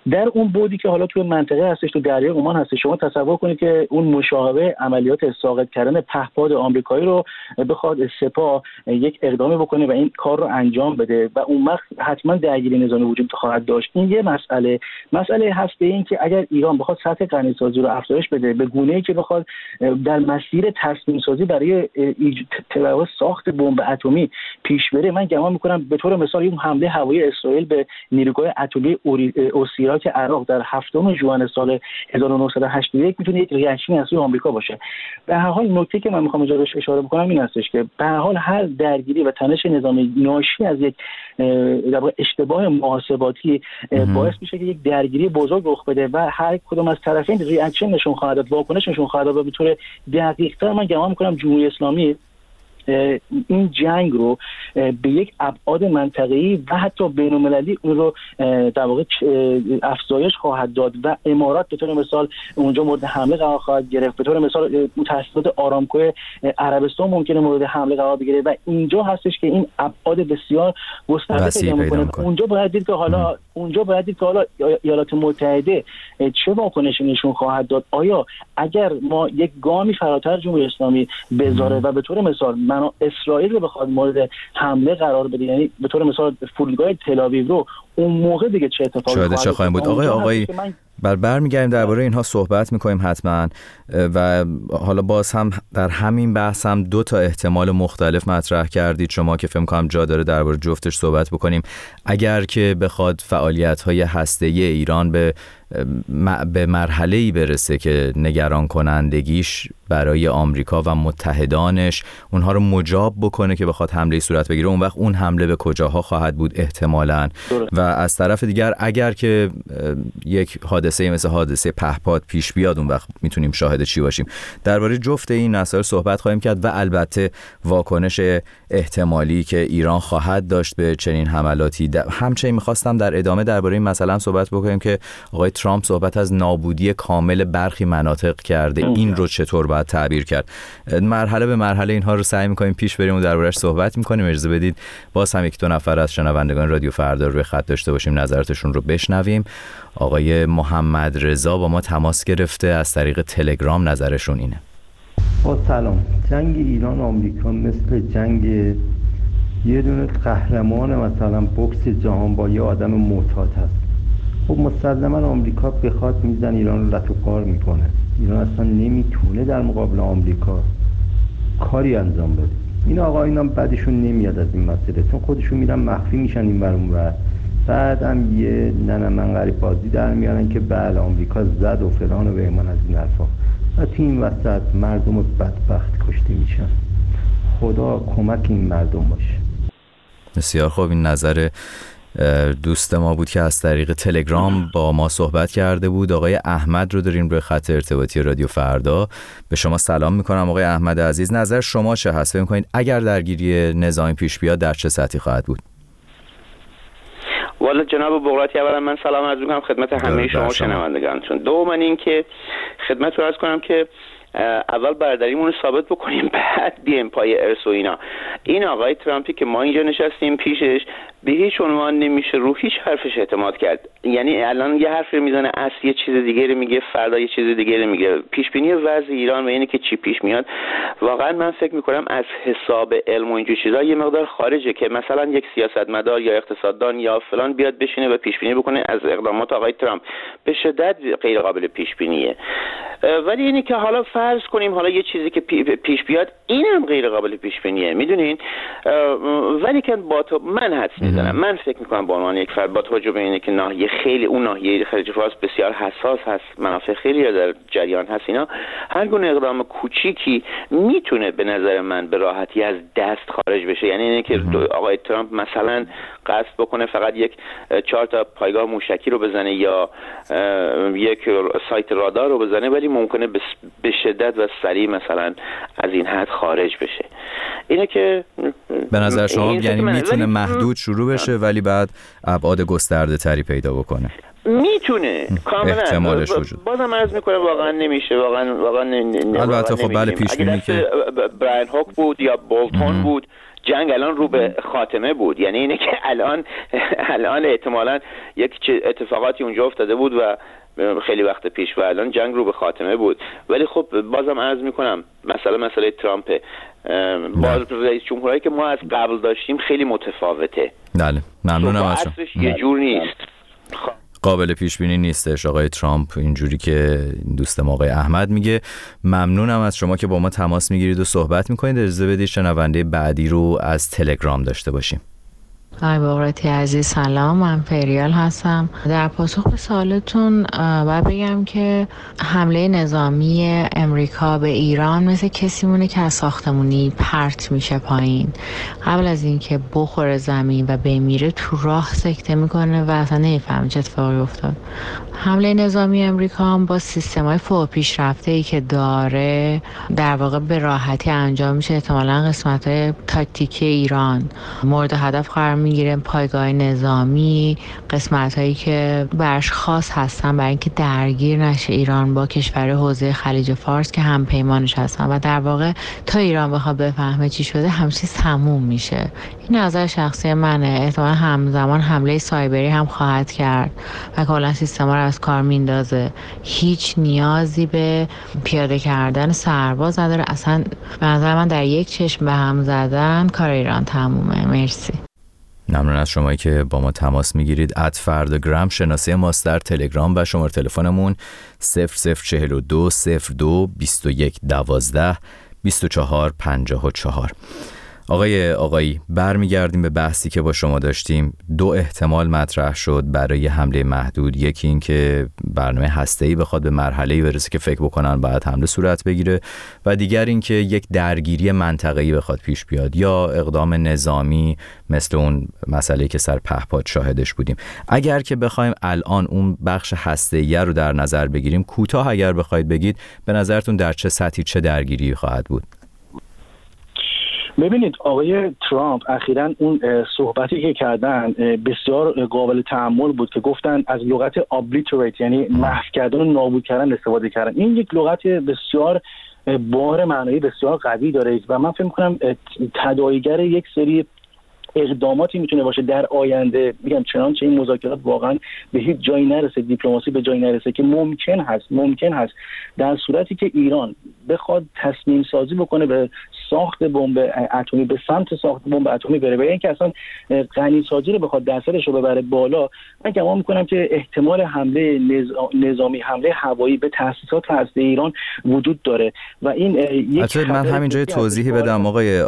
در اون بودی که حالا توی منطقه هستش، تو دریای عمان هستش. شما تصور کنید که اون مشابه عملیات ساقط کردن پهپاد آمریکایی رو بخواد سپاه یک اقدامی بکنه و این کار رو انجام بده و اون وقت حتما درگیری نظامی وجود خواهد داشت. این یه مسئله هست به این که اگر ایران بخواد سطح غنیسازی رو افزایش بده به گونه‌ای که بخواد در مسیر تصمیم سازی برای ساخت بمب اتمی پیش بره، من گمان میکنم به طور مثال این حمله هوایی اسرائیل به نیروگاه اتمی اوسیراک عراق در 7 ژوئن سال 1981 میتونه یک ریاکشن از سوی آمریکا باشه. به هر حال نکته که من میخوام اینجا بهش اشاره بکنم این هستش که به هر حال هر درگیری و تنش نظامی ناشی از یک اشتباه محاسباتی باعث میشه که یک درگیری بزرگ رخ بده و هر کدوم از طرفین ریاکشن نشون خواهد داد، واکنش نشون خواهد داد و به طور دقیق‌تر من گمان میکنم جمهوری اسلامی این جنگ رو به یک ابعاد منطقه‌ای و حتی بین‌المللی اون رو در واقع افزایش خواهد داد و امارات به طور مثال اونجا مورد حمله قرار خواهد گرفت. به طور مثال مؤسسات آرامکو عربستان ممکنه مورد حمله قرار بگیره و اینجا هستش که این ابعاد بسیار گسترده پیدا می‌کنه. اونجا باید دید که حالا ایالات متحده چه واکنشی نشون خواهد داد. آیا اگر ما یک گامی فراتر جمهوری اسلامی بذاره و به طور مثال اسرائیل رو بخواد مورد حمله قرار بده، یعنی به طور مثال فرودگاه تل‌آویو رو، اون موقع دیگه چه اتفاقی خواهد بود؟ آقای برمیگردیم درباره اینها صحبت میکنیم حتما و حالا باز هم در همین بحث هم 2 احتمال مختلف مطرح کردید شما که فکر کنم جا داره درباره جفتش صحبت بکنیم. اگر که بخواد فعالیت‌های هسته‌ای ایران به مرحله‌ای برسه که نگران کنندگیش برای آمریکا و متحدانش اونها رو مجاب بکنه که بخواد حمله صورت بگیره، اون وقت اون حمله به کجاها خواهد بود احتمالاً؟ و از طرف دیگر اگر که یک حادثه مثل حادثه پهپاد پیش بیاد، اون وقت میتونیم شاهد چی باشیم؟ درباره جفت این مسائل صحبت خواهیم کرد و البته واکنش احتمالی که ایران خواهد داشت به چنین حملاتی. همچنین می‌خواستم در ادامه درباره این مسئله صحبت بکنیم که آقای ترامپ صحبت از نابودی کامل برخی مناطق کرده. این رو چطور باید تعبیر کرد؟ مرحله به مرحله اینها رو سعی می‌کنیم پیش بریم و درباره‌اش صحبت می‌کنیم. اجازه بدید باز هم 1-2 نفر از شنوندگان رادیو فردا رو به خط داشته باشیم، نظراتشون رو بشنویم. آقای محمد رضا با ما تماس گرفته از طریق تلگرام، نظرشون اینه. سلام. جنگ ایران و آمریکا مثل جنگ یه دونه قهرمان مثلا بوکس جهان با یه آدم معتاد هست. خب مسلما آمریکا بخواد میزن ایران رو لتو قار میکنه. ایران اصلا نمیتونه در مقابل آمریکا کاری انجام بده. این آقایونم بعدشون نمیاد از این مسئله، چون خودشون میرن مخفی میشن این برون و بعد هم یه من غریب بازی در میارن که بله آمریکا زد و فلان و بهمان از این حرفا و تو این وسط مردم بدبخت کشته میشن. خدا کمک این مردم باشه. بسیار خوب. این نظر دوست ما بود که از طریق تلگرام با ما صحبت کرده بود. آقای احمد رو داریم روی خط ارتباطی رادیو فردا. به شما سلام میکنم آقای احمد عزیز. نظر شما چه هست؟ فکر می‌کنید اگر درگیری نظامی پیش بیاد در چه سطحی خواهد بود؟ والا جناب بغراتی، اولا من سلام عرض می‌کنم خدمت همه شما شنوندگانتون. دوما این که خدمت رو عرض کنم که اول برادریمون رو ثابت بکنیم بعد بیایم پای ارث و اینا. این آقای ترامپی که ما اینجا نشستیم پیشش به هیچ عنوان نمیشه رو هیچ حرفش اعتماد کرد. یعنی الان یه حرفی میزنه اصل یه چیز دیگه رو میگه، فردا یه چیز دیگه رو میگه. پیش بینی وضع ایران و اینه که چی پیش میاد واقعا من فکر میکنم از حساب علم و اینجور چیزا یه مقدار خارجه که مثلا یک سیاستمدار یا اقتصاددان یا فلان بیاد بشینه و پیش بینی بکنه از اقدامات آقای ترامپ. به شدت غیر قابل پیش بینیه. ولی اینی که حالا فرض کنیم حالا یه چیزی که پیش بیاد اینم غیر قابل پیش بینیه، میدونین. ولی که با تو من حدس میزنم، من فکر میکنم به عنوان یک فرد با توجه به اینه که ناحیه خیلی اون ناحیه خلیج فارس بسیار حساس هست، منافع خیلی در جریان هست، اینا هر گونه اقدام کوچیکی میتونه به نظر من به راحتی از دست خارج بشه. یعنی اینه که آقای ترامپ مثلا قصد بکنه فقط 4 پایگاه موشکی رو بزنه یا یک سایت رادار رو بزنه، ولی ممکنه به شدت و سریع مثلا از این حد خارج بشه. اینه که به نظر شما یعنی میتونه محدود شروع بشه ولی بعد ابعاد گسترده تری پیدا بکنه. میتونه کاملا احتمالش وجود. بازم عرض میکنم واقعا نمیشه، واقعا البته خب بله پیش بینی که براین هوک بود یا بولتون بود جنگ الان رو به خاتمه بود. یعنی اینه که الان احتمالاً یک اتفاقاتی اونجا افتاده بود و خیلی وقت پیش و الان جنگ رو به خاتمه بود. ولی خب بازم عرض میکنم مسئله ترامپ با رئیس جمهورایی که ما از قبل داشتیم خیلی متفاوته. بله ممنونم از شما. یه جور نیست، قابل پیش بینی نیستش آقای ترامپ، اینجوری که دوست ما آقای احمد میگه. ممنونم از شما که با ما تماس میگیرید و صحبت میکنید. اجازه بدید شنونده بعدی رو از تلگرام داشته باشیم. آقای بقراتی عزیز سلام، من فریال هستم. در پاسخ به سوالتون باید بگم که حمله نظامی امریکا به ایران مثل کسی مونه که از ساختمونی پرت میشه پایین، قبل از اینکه بخوره زمین و بمیره تو راه سکته میکنه و اصلا نمیفهمه چه اتفاقی افتاد. حمله نظامی امریکا هم با سیستم‌های فوق پیشرفته‌ای که داره در واقع به راحتی انجام میشه. احتمالاً قسمت‌های تاکتیکی ایران مورد هدف قرار میگیره، پایگاه نظامی، قسمت‌هایی که برش خاص هستن برای اینکه درگیر نشه ایران با کشور حوزه خلیج فارس که هم پیمانش هستن و در واقع تا ایران بخواد بفهمه چی شده همه چیز تموم میشه. این نظر شخصی منه. احتمالاً همزمان حمله سایبری هم خواهد کرد و کلا سیستما رو از کار میندازه. هیچ نیازی به پیاده کردن سرباز نداره. اصلا به نظر من در یک چشم به هم زدن کار ایران تمومه. مرسی. ممنون از شمایی که با ما تماس میگیرید. @فردگرام شناسه ماست در تلگرام و شماره تلفنمون 0042 02 21 12 24 54. آقایی برمیگردیم به بحثی که با شما داشتیم. 2 احتمال مطرح شد برای حمله محدود. یکی این که برنامه هسته‌ای بخواد به مرحله‌ای برسه که فکر بکنن باید حمله صورت بگیره و دیگر این که یک درگیری منطقه‌ای بخواد پیش بیاد یا اقدام نظامی مثل اون مسئله که سر پهپاد شاهدش بودیم. اگر که بخوایم الان اون بخش هسته‌ای رو در نظر بگیریم، کوتاه اگر بخواید بگید به نظرتون در چه سطحی چه درگیری خواهد بود؟ ببینید آقای ترامپ اخیراً اون صحبتی که کردن بسیار قابل تأمل بود که گفتن از لغت obliterate یعنی محو کردن و نابود کردن استفاده کردن. این یک لغت بسیار بار معنایی بسیار قوی داره و من فکر می‌کنم تداعیگر یک سری اقداماتی میتونه باشه در آینده. میگم چنانچه این مذاکرات واقعا به هیچ جایی نرسه، دیپلماسی به جایی نرسه که ممکن هست در صورتی که ایران بخواد تصمیم سازی بکنه به ساخت بمب اتمی، به سمت ساخت بمب اتمی بره و اینکه اصلا غنی سازی رو بخواد درصدش رو ببره بالا. من گمان میکنم که احتمال حمله نظامی، حمله هوایی به تأسیسات هسته ایران وجود داره و این یک من همینجا توضیحی بدم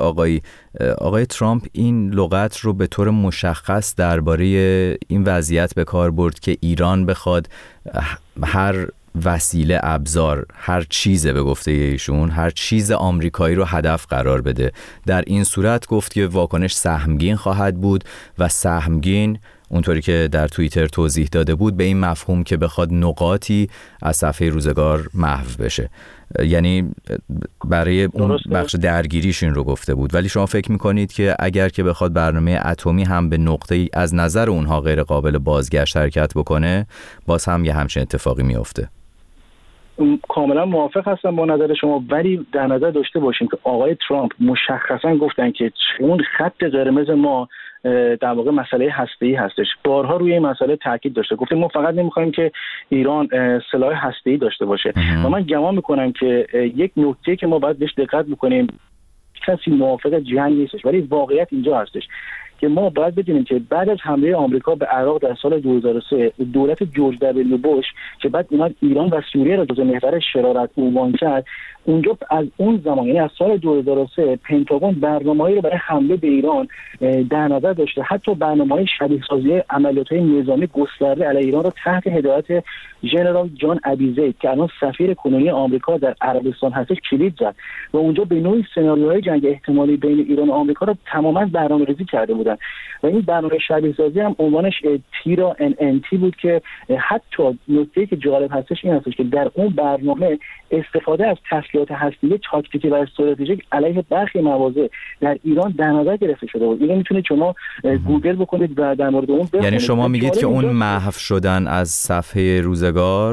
آقای ترامپ این لغت رو به طور مشخص درباره این وضعیت به کار برد که ایران بخواد هر وسیله، ابزار، هر چیزه به گفته ایشون، هر چیز آمریکایی رو هدف قرار بده. در این صورت گفت که واکنش سهمگین خواهد بود و سهمگین اونطوری که در توییتر توضیح داده بود به این مفهوم که بخواد نقاطی از صفحه روزگار محو بشه. یعنی برای اون بخش درگیریش این رو گفته بود. ولی شما فکر میکنید که اگر که بخواد برنامه اتمی هم به نقطه‌ای از نظر اونها غیر قابل بازگشت حرکت بکنه، باز هم یه همچین اتفاقی میفته؟ کاملا موافق هستم با نظر شما، ولی در نظر داشته باشیم که آقای ترامپ مشخصا گفتن که اون خط قرمز ما در واقع مسئله هسته‌ای هستش. بارها روی این مسئله تاکید داشته، گفتیم ما فقط نمی‌خوایم که ایران سلاح هسته‌ای داشته باشه و من گمان می‌کنم که یک نکته که ما باید بهش دقت بکنیم، کسی موافق جنگ نیستش ولی واقعیت اینجا هستش که ما باید بدونیم که بعد از حمله آمریکا به عراق در سال 2003 دولت جورج دبلیو بوش که بعد اومد ایران و سوریه را جزو محور شرارت عنوان کرد، اونجا از اون زمان یعنی از سال 2003 پنتاگون برنامه‌ای رو برای حمله به ایران در نظر داشته. حتی برنامه‌های شبیه‌سازی عملیات‌های نظامی گسترده علیه ایران را تحت هدایت ژنرال جان ابیزید که الان سفیر کنونی آمریکا در عربستان هستش کلید زد و اونجا به نوعی سناریوهای جنگ احتمالی بین ایران و آمریکا را تماماً برنامه‌ریزی کرده بودن و این برنامه شبیه‌سازی هم عنوانش تیرا NNT بود که حتی نکته‌ای که جالب هستش این هستش که در اون برنامه استفاده از تسلیحات هسته‌ای تاکتیکی و استراتژیک علیه برخی مواضع در ایران در نظر گرفته شده بود. اینو میتونید شما گوگل بکنید و در مورد اون بخونید. یعنی شما میگید که اون محو شدن از صفحه روزگار،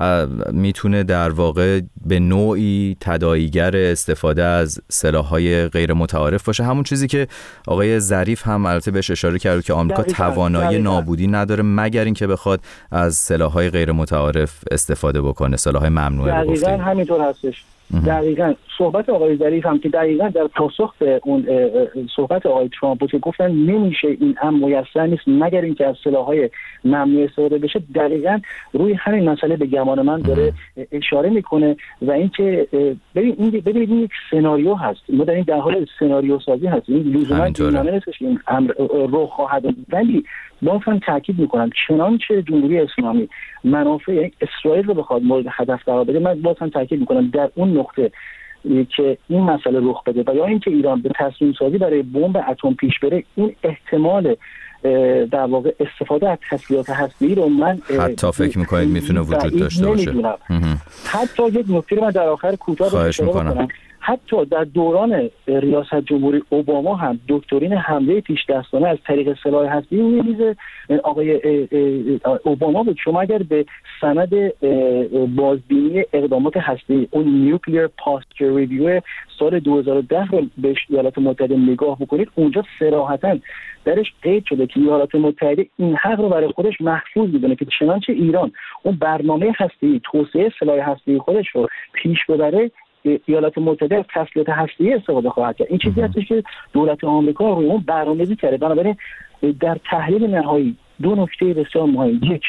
میتونه در واقع به نوعی تداعیگر استفاده از سلاح‌های غیر متعارف باشه، همون چیزی که آقای ظریف هم البته بهش اشاره کرد که آمریکا توانایی نابودی نداره مگر اینکه بخواد از سلاح‌های غیر متعارف استفاده بکنه، سلاح‌های ممنوعه. دقیقاً همینطور هستش. دقیقاً صحبت آقای ظریف هم که دقیقاً در پاسخ به اون صحبت آقای ترامپ بود که گفتن نمیشه این امر میسر نیست مگر اینکه از سلاح‌های ممنوع استفاده بشه، دقیقاً روی همین مسئله به گمان من داره اشاره میکنه و اینکه ببینید این یک سناریو هست، ما در این در حال سناریو سازی هستیم، لزوما معنی نیست که این امر رخ خواهد داد، ولی بازم تاکید میکنم چنانچه جمهوری اسلامی منافع اسرائیل رو بخواد مورد هدف قرار بده، من بازم تاکید میکنم در اون نقطه که این مسئله رخ بده و یا اینکه ایران به تصمیم سازی برای بمب اتم پیش بره، این احتمال در واقع استفاده از تسلیحات هسته‌ای رو من حتی فکر میکنید میتونه وجود داشته باشه. حتی یک نکته رو من در آخر کوتاه اشاره بکنم، حتی در دوران ریاست جمهوری اوباما هم دکترین حمله پیش دستانه از طریق سلاح هسته‌ای می‌ریزه آقای اوباما بود. شما اگر به سند بازبینی اقدامات هسته‌ای اون نیوکلیر پاستچر ریویو سال 2010 رو به ایالات متحده نگاه بکنید، اونجا صراحتاً درش قید شده که ایالات متحده این حق رو برای خودش محفوظ می‌دونه که چنانچه ایران اون برنامه هسته‌ای توسعه سلاح هسته‌ای خودش رو پیش ببره، ایالات متحده از تسلیحات هسته‌ای استفاده خواهد کرد. این چیزی هستش که دولت آمریکا روی اون برنامه‌ریزی کرده. بنابراین در تحلیل نهایی دو نکته بسیار مهم، یک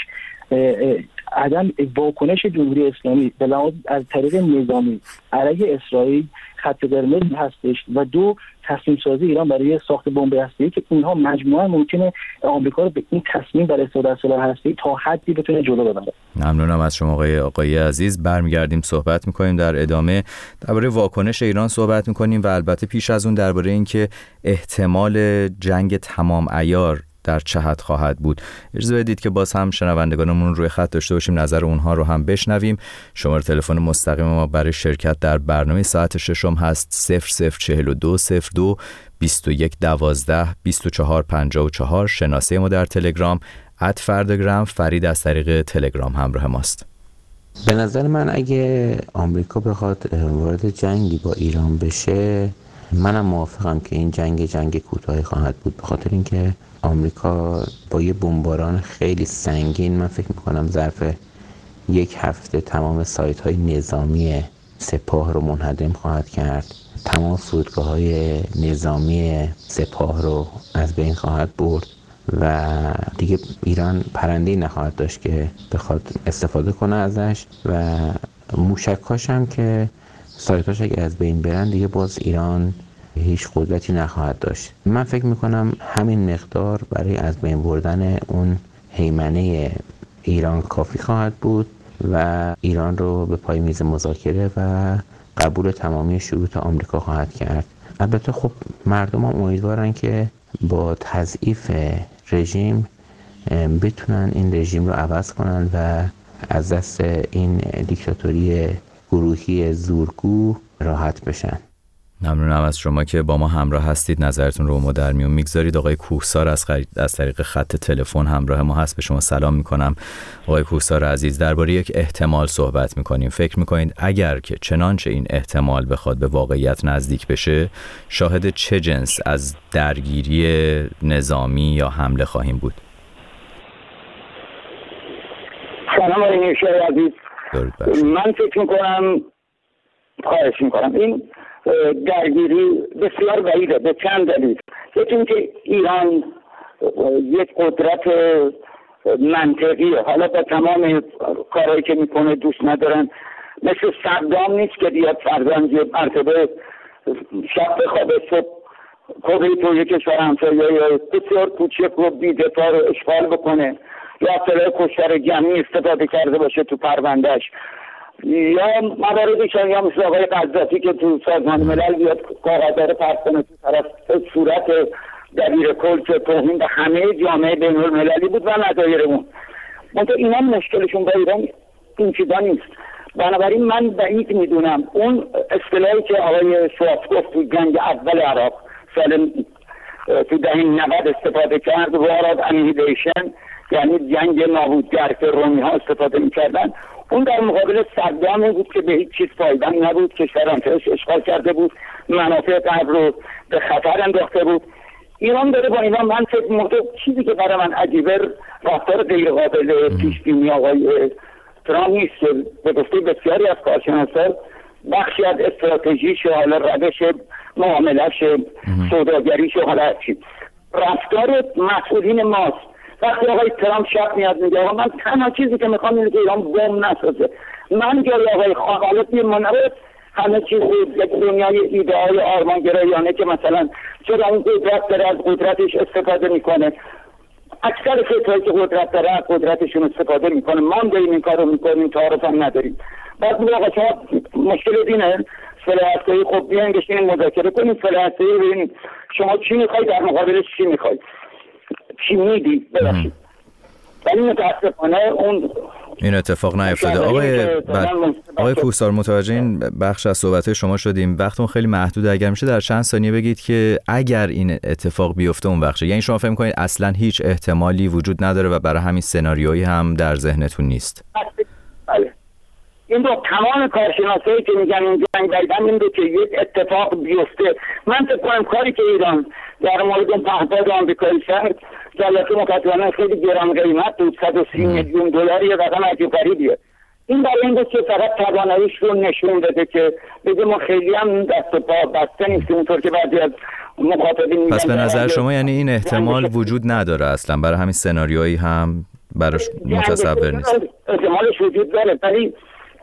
عدم واکنش جمهوری اسلامی به لحاظ از طریق نظامی علیه اسرائیل خط قرمز هستش و دو تصمیم سازی ایران برای ساخت بمب هسته‌ای که اینها مجموعاً ممکنه آمریکا رو به این تصمیم برای استفاده از سلاح هسته‌ای تا حدی بتونه جلو ببره. ممنونم از شما آقای عزیز. برمیگردیم صحبت می‌کنیم در ادامه درباره واکنش ایران صحبت می‌کنیم و البته پیش از اون درباره اینکه احتمال جنگ تمام عیار در چه حد خواهد بود. اجازه بدید که باز هم شنوندگانمون روی خط داشته باشیم، نظر اونها رو هم بشنویم. شماره تلفن مستقیم ما برای شرکت در برنامه ساعت ششم هست 004202 2112 2454. شناسه ما در تلگرام @فردگرام. فرید از طریق تلگرام همراه ماست. به نظر من اگه آمریکا بخواد وارد جنگی با ایران بشه، منم موافقم که این جنگ کوتاهی خواهد بود، به خاطر اینکه آمریکا با یه بمباران خیلی سنگین، من فکر میکنم ظرف یک هفته تمام سایت‌های نظامی سپاه رو منهدم خواهد کرد، تمام فرودگاه‌های نظامی سپاه رو از بین خواهد برد و دیگه ایران پرنده‌ای نخواهد داشت که بخواد استفاده کنه ازش و موشک‌هاش هم که سایت‌هاش اگه از بین برن دیگه باز ایران هیچ قدرتی نخواهد داشت. من فکر میکنم همین مقدار برای از بین بردن اون هیمنه ایران کافی خواهد بود و ایران رو به پای میز مذاکره و قبول تمامی شروط آمریکا خواهد کرد. البته خب مردم هم امیدوارن که با تضعیف رژیم بتونن این رژیم رو عوض کنن و از دست این دیکتاتوری گروهی زورگو راحت بشن. ممنونم از شما که با ما همراه هستید، نظرتون رو ما در میون میگذارید. آقای کوهسار از طریق خط تلفن همراه ما هست. به شما سلام میکنم آقای کوهسار عزیز. درباره یک احتمال صحبت میکنیم. فکر میکنید اگر که چنانچه این احتمال بخواد به واقعیت نزدیک بشه، شاهد چه جنس از درگیری نظامی یا حمله خواهیم بود؟ سلام آقای نیوشهر عزیز. من فکر میکنم، خواهش میکنم، این درگیری بسیار بعیده به چند دلیل. یکی اینکه ایران یک قدرت منطقی، حالا با تمام کارهایی که میکنه دوست ندارن، مثل صدام نیست که بیاد فرزند یه مرتبه شب بخوابه صبح کره توی کشور همسایه بسیار کوچک و بی‌دفاع رو اشغال بکنه یا سلاح کشتار جمعی استفاده کرده باشه تو پروندهش، یا مواردی که یا مثل آقای قذافی که تو سازمان ملل بیاد کاغذها رو پرت کنه تو طرف صورت دبیر کل که توهین به همه جامعه بین المللی بود و نظایر اون. منطقه اینا مشکلشون با ایران این چیزا نیست. بنابراین من بعید میدونم اون اصطلاحی که آقای شواف گفت تو جنگ اول عراق سال تو دهه 90 استفاده کرد، وار آف انیهیلیشن، یعنی جنگ نابودگر که رومی ها استفاده میکردن، اون در مقابل صدام بود که به هیچ چیز پایبند نبود، کشور انتش اشغال کرده بود، منافع غرب رو به خطر انداخته بود. ایران داره با اینا، من فکر می‌کنم چیزی که برای من عجیبه رفتار غیر قابل پیش بینی آقای ترامپ نیست که به گفته بسیاری از کارشناسان بخشی از استراتژیش و حالا روش معامله‌اش سوداگریش و حالا چی رفتار مسئولین ماست. وقتی آقای ترامپ شب میاد میگه آقا من تنها چیزی که میخوام اینه که ایران بمب نسازه، من جای آقای خامنه‌ای بی‌منابه همه چیز یک دنیای ایدئال آرمانگرایانه که مثلا چرا اون قدرت داره از قدرتش استفاده میکنه، اکثر کسایی که قدرت داره از قدرتشون استفاده میکنه، ما هم داریم این کار رو میکنیم، تعارف هم نداریم. بعد میگه آقا شما مشکل دینه سلاح هسته‌ای، خب بیاین بشینیم مذاکره کنیم سلاح هسته‌ای ببینیم شما چی میخواید، در مقابلش چی میخواید، چی میدی ببخشید. ولی متاسفانه اون این اتفاق نیفتاده. آقای کوهسار، متوجه این بخش از صحبت شما شدیم، وقتمون خیلی محدوده، اگر میشه در چند ثانیه بگید که اگر این اتفاق بیفته اون بخشه، یعنی شما فکر می‌کنید اصلا هیچ احتمالی وجود نداره و برای همین سناریویی هم در ذهنتون نیست؟ بله. این رو تمام کارشناسایی که میگن این جنگ دقیقاً این رو که یک اتفاق بیفته، من فکر کنم کاری که ایران در مورد پهپاد آمریکایی کرد جلسه متأسفانه خیلی گران قیمت بود، 130 میلیون دلار، یه رقم عجیب غریبیه. این برای این بود که فقط تواناییش رو نشون بده که بگه ما خیلی هم دست و پا بسته نیستیم اونطور که بعضی از مخاطبین میگن. پس به نظر شما یعنی این احتمال وجود نداره اصلا، برای همین سناریویی هم براش متصور نیست؟ احتمالش وجود داره ولی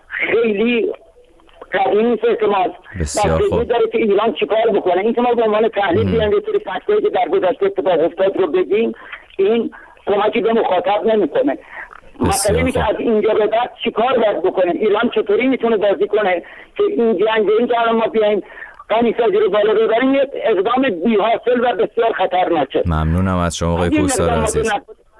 خیلی قدیمی نیست احتمال. بسیار خوب. داره که ایران چیکار بکنه. این که ما به عنوان تحلیل بیایم یه سری فکتایی که در گذشته اتفاق افتاد رو بگیم، این کمکی به مخاطب نمیکنه. مثلا اینه که از اینجا به بعد چیکار باید بکنه، ایران چطوری میتونه بازی کنه که این جنگ به این که الان ما بیایم غنی‌سازی رو بالا ببریم، یک اقدام بی‌حاصل و بسیار خطرناکه. ممنونم از شما آقای کوهسار عزیز.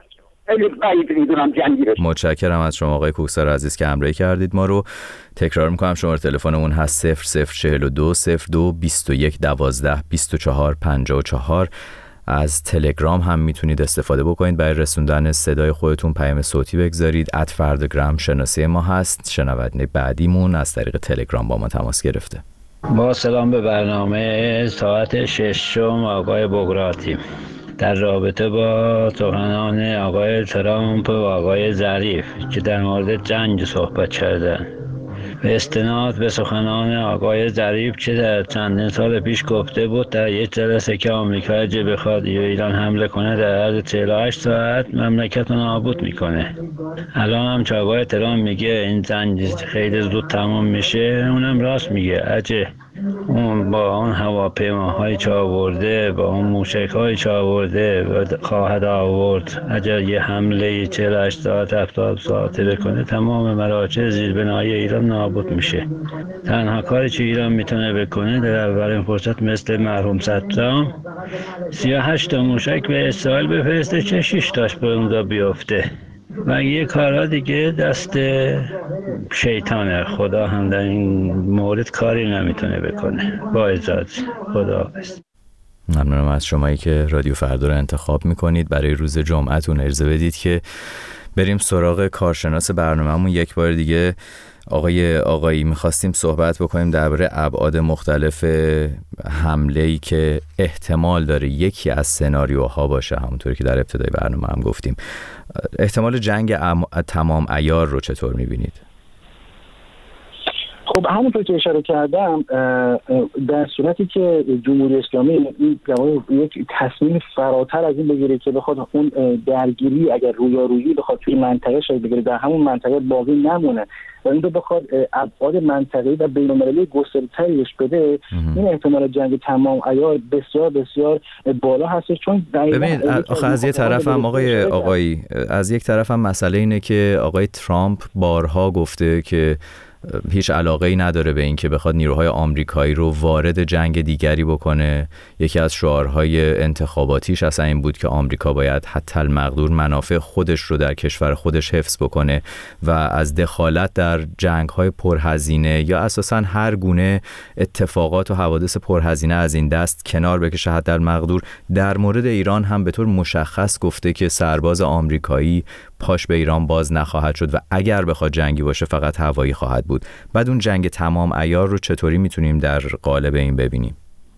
متشکرم از شما آقای کوهسار عزیز که همراهی کردید ما رو. تکرار میکنم شماره تلفنمون هست 0042 02 21 12 24 54. از تلگرام هم میتونید استفاده بکنید برای رسوندن صدای خودتون، پیام صوتی بگذارید. @فردگرام شناسه ما هست. شنونده بعدیمون از طریق تلگرام با ما تماس گرفته. با سلام به برنامه ساعت 6 آقای بغراتی. در رابطه با سخنان آقای ترامپ و آقای ظریف که در مورد جنگ صحبت کردن، به استناد به سخنان آقای ظریف که در چندین سال پیش گفته بود در یک جلسه که آمریکا اگه بخواد ایران حمله کنه در عرض 48 ساعت مملکت رو نابود میکنه. الان هم که آقای ترامپ میگه این جنگ خیلی زود تمام میشه، اونم راست میگه. اگه اون با اون هواپیماهایی که آورده، با اون موشک‌هایی که آورده و خواهد آورد، اگر یه حمله 48 ساعت 70 ساعته بکنه، تمام مراکز زیربنایی ایران نابود میشه. تنها کاری که ایران میتونه بکنه در اولین فرصت مثل مرحوم صدام 38 تا موشک به اسرائیل بفرسته که 6 تاش به اونجا بیفته و یه کارا دیگه دست شیطانه. خدا هم در این مورد کاری نمیتونه بکنه. با اجازه، خداحافظ. ممنونم از شمایی که رادیو فردا رو انتخاب میکنید برای روز جمعه‌تون. اجازه بدید که بریم سراغ کارشناس برنامه‌مون یک بار دیگه. آقایی میخواستیم صحبت بکنیم درباره ابعاد مختلف حمله‌ای که احتمال داره یکی از سناریوها باشه، همونطوری که در ابتدای برنامه هم گفتیم. احتمال جنگ تمام عیار رو چطور میبینید؟ خب همونطور که اشاره کردم، در صورتی که جمهوری اسلامی یک تصمیم فراتر از این بگیره که بخواد اون درگیری اگر رویارویی بخواد توی منطقه شکل بگیره، در همون منطقه باقی نمونه و این رو بخواد ابعاد منطقه‌ای و بین‌المللی گسترده‌تری بده، این احتمال جنگ تمام عیار بسیار بسیار بالا هست. چون ببینید آخه از یه طرف هم آقایی از یک طرف هم مسئله اینه که آقای ترامپ بارها گفته که هیچ علاقه‌ای نداره به این که بخواد نیروهای آمریکایی رو وارد جنگ دیگری بکنه. یکی از شعارهای انتخاباتیش اصلا این بود که آمریکا باید حتی المقدور منافع خودش رو در کشور خودش حفظ بکنه و از دخالت در جنگ‌های پرهزینه یا اساساً هر گونه اتفاقات و حوادث پرهزینه از این دست کنار بکشه حتی المقدور. در مورد ایران هم به طور مشخص گفته که سرباز آمریکایی پاش به ایران باز نخواهد شد و اگر بخواد جنگی باشه فقط هوایی خواهد بود. بعد اون جنگ تمام عیار رو چطوری میتونیم در قالب این ببینیم؟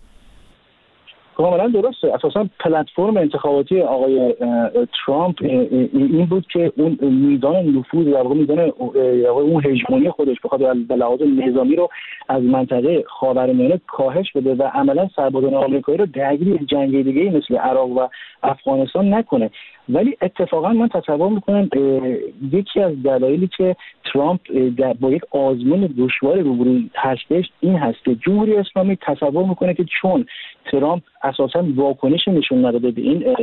کاملا درسته. اساسا پلتفرم انتخاباتی آقای ترامپ این بود که اون میزان نفوذ در واقع میزان اون هژمونی خودش بخواد به لحاظ نظامی رو از منطقه خاورمیانه کاهش بده و عملا سربازان آمریکایی رو درگیر جنگ دیگه‌ای مثل عراق و افغانستان نکنه. ولی اتفاقا من تصور میکنم یکی از دلایلی که ترامپ با یک آزمون دشوار روبرو هستش این هست که جمهوری اسلامی تصور میکنه که چون ترامپ اساسا واکنش نشون نداده به این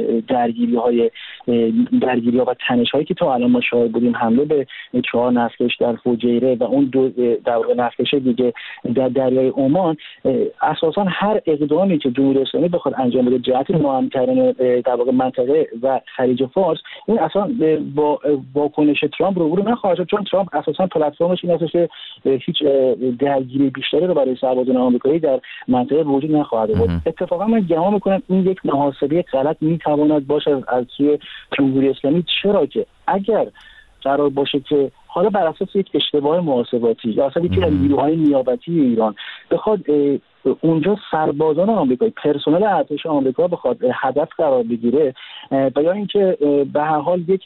درگیری‌ها و تنش‌هایی که تا الان ما شاهد بودیم، حمله به 4 نفتکش در فجیره و اون 2 نفتکش دیگه در دریای عمان، اساسا هر اقدامی که جمهوری اسلامی بخواد انجام بده جهت ناامن کردن در واقع منطقه و خلیج فارس، این اصلا با واکنش ترامپ روبرو نخواهد شد، چون ترامپ اساسا پلتفرمش این است که هیچ درگیری بیشتری رو برای سربازان آمریکایی در منطقه وجود نخواهد بود. اتفاقا من گمان میکنم این یک محاسبه غلط میتواند باشه از سوی جمهوری اسلامی، چرا که اگر قرار باشه که حالا بر اساس یک اشتباه محاسباتی یا اصلا یکی از نیروهای نیابتی ایران بخواد اونجا سربازان آمریکایی، پرسنل ارتش آمریکا بخواد هدف قرار بگیره و یا اینکه به هر حال یک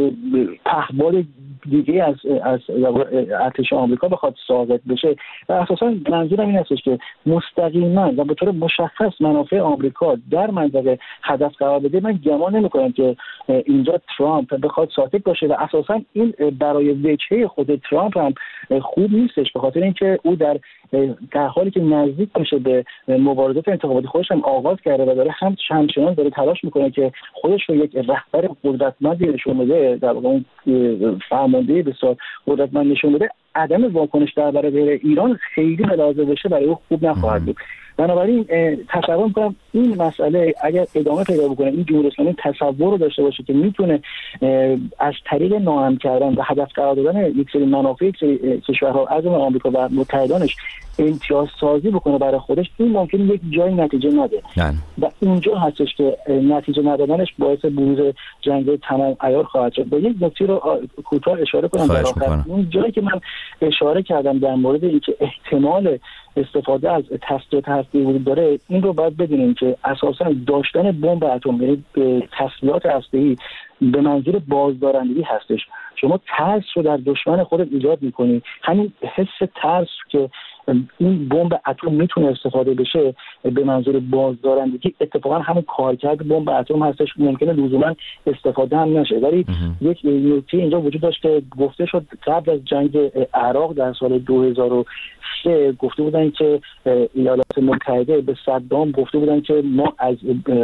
پهباد دیگه از ارتش آمریکا بخواد ساقط بشه و اساسا منظورم این هستش که مستقیما و به طور مشخص منافع آمریکا در منطقه هدف قرار بده. من گمان نمی‌کنم که اینجا ترامپ بخواد ساکت باشه و اساسا این برای وجهه خود ترامپ هم خوب نیستش، به خاطر اینکه او در حالی که نزدیک میشه به مبارزات انتخاباتی خودش هم آغاز کرده و داره همچنان داره تلاش میکنه که خودش رو یک رهبر قدرتمندی نشون بده، در واقع اون فرمانده بسیار قدرتمند نشون بده. عدم واکنش در برابر ایران خیلی ملاحظه بشه برای او خوب نخواهد بود. بنابراین تصور میکنم این مسئله اگر ادامه پیدا بکنه، این جمهوری اسلامی تصور رو داشته باشه که میتونه از طریق ناامن کردن و هدف قرار دادن یک سری منافع یک سری کشورها از اون آمریکا و متحدانش امتیاز سازی بکنه برای خودش، این ممکنه یک جای نتیجه نده و اینجا هستش که نتیجه ندادنش باعث بروز جنگ تمام عیار خواهد شد. با یک نکته رو کوتاه اشاره کنم در آخر، اون جایی که من اشاره کردم در مورد اینکه احتمال استفاده از تسلیحات هسته‌ای وجود داره، این رو باید بدونیم که اساسا داشتن بمب اتمی، یعنی تسلیحات هسته‌ای به منظور بازدارندگی هستش. شما ترس رو در دشمن خودت ایجاد می‌کنی، همین حس ترس که این بمب اتم میتونه استفاده بشه به منظور بازدارندگی، اتفاقا همون کارکرد بمب اتم هستش، ممکنه لزوما استفاده هم نشه. ولی یک نکته اینجا وجود داشت که گفته شد قبل از جنگ عراق در سال 2003 گفته بودن که ایالات متحده به صدام گفته بودن که ما از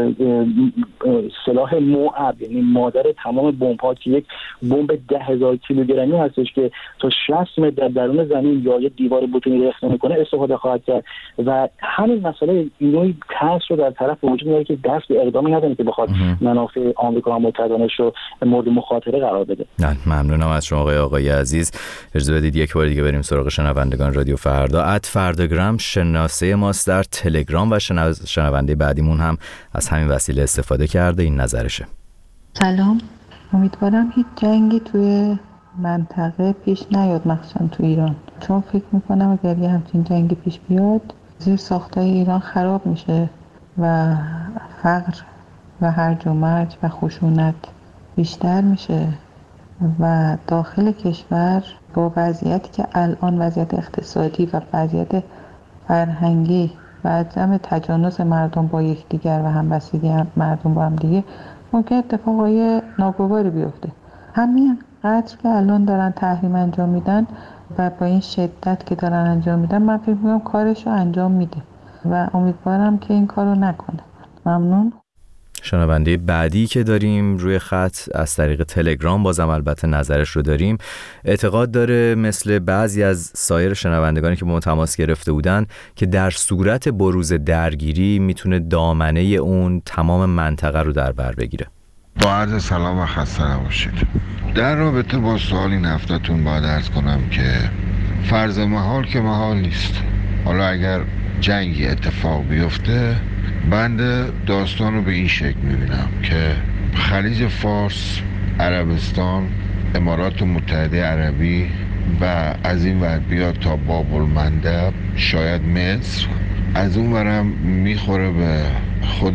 سلاح موعب، یعنی مادر تمام بمب‌ها که یک بمب 10,000 کیلوگرمی هستش که تا 60 متر در درون زمین یا یک دیوار بتونی رخنه میکنه استفاده خواهد کرد و همین مسئله اینوی ترس رو در طرف وجود میاره که دست به اقدامی نداره که بخواد منافع آمریکا و متحدانش رو مورد مخاطره قرار بده. ممنونم از شما آقای عزیز. اجازه بدید یک بار دیگه بریم سراغ شنوندگان رادیو فردا. @فرداگرام شناسه ماست در تلگرام و شنونده بعدیمون هم از همین وسیله استفاده کرده. این نظرشه. سلام، امیدوارم هیچ جنگی توی منطقه پیش نیاد، مخصوصا تو ایران، چون فکر میکنم اگر یه همچین جنگی پیش بیاد زیر ساختای ایران خراب میشه و فقر و هرج و مرج و خشونت بیشتر میشه و داخل کشور با وضعیتی که الان وضعیت اقتصادی و وضعیت فرهنگی و عدم تجانس مردم با یکدیگر و همبستگی مردم با هم دیگه ممکن اتفاقای ناگواری بیفته. همین قدر که الان دارن تحریم انجام میدن و با این شدت که دارن انجام میدن، من فکر میکنم کارش رو انجام میده و امیدوارم که این کار رو نکنه. ممنون. شنونده بعدی که داریم روی خط از طریق تلگرام، بازم البته نظرش رو داریم، اعتقاد داره مثل بعضی از سایر شنوندگانی که با ما تماس گرفته بودن که در صورت بروز درگیری میتونه دامنه اون تمام منطقه رو در بر بگیره. با عرض سلام و خسته نباشید. در رابطه با سوال این هفته‌تون باید عرض کنم که فرض محال که محال نیست. حالا اگر جنگی اتفاق بیفته، بنده داستان رو به این شکل میبینم که خلیج فارس، عربستان، امارات متحده عربی و از این ور بیاد تا باب المندب، شاید مصر، از اون ورم میخوره به خود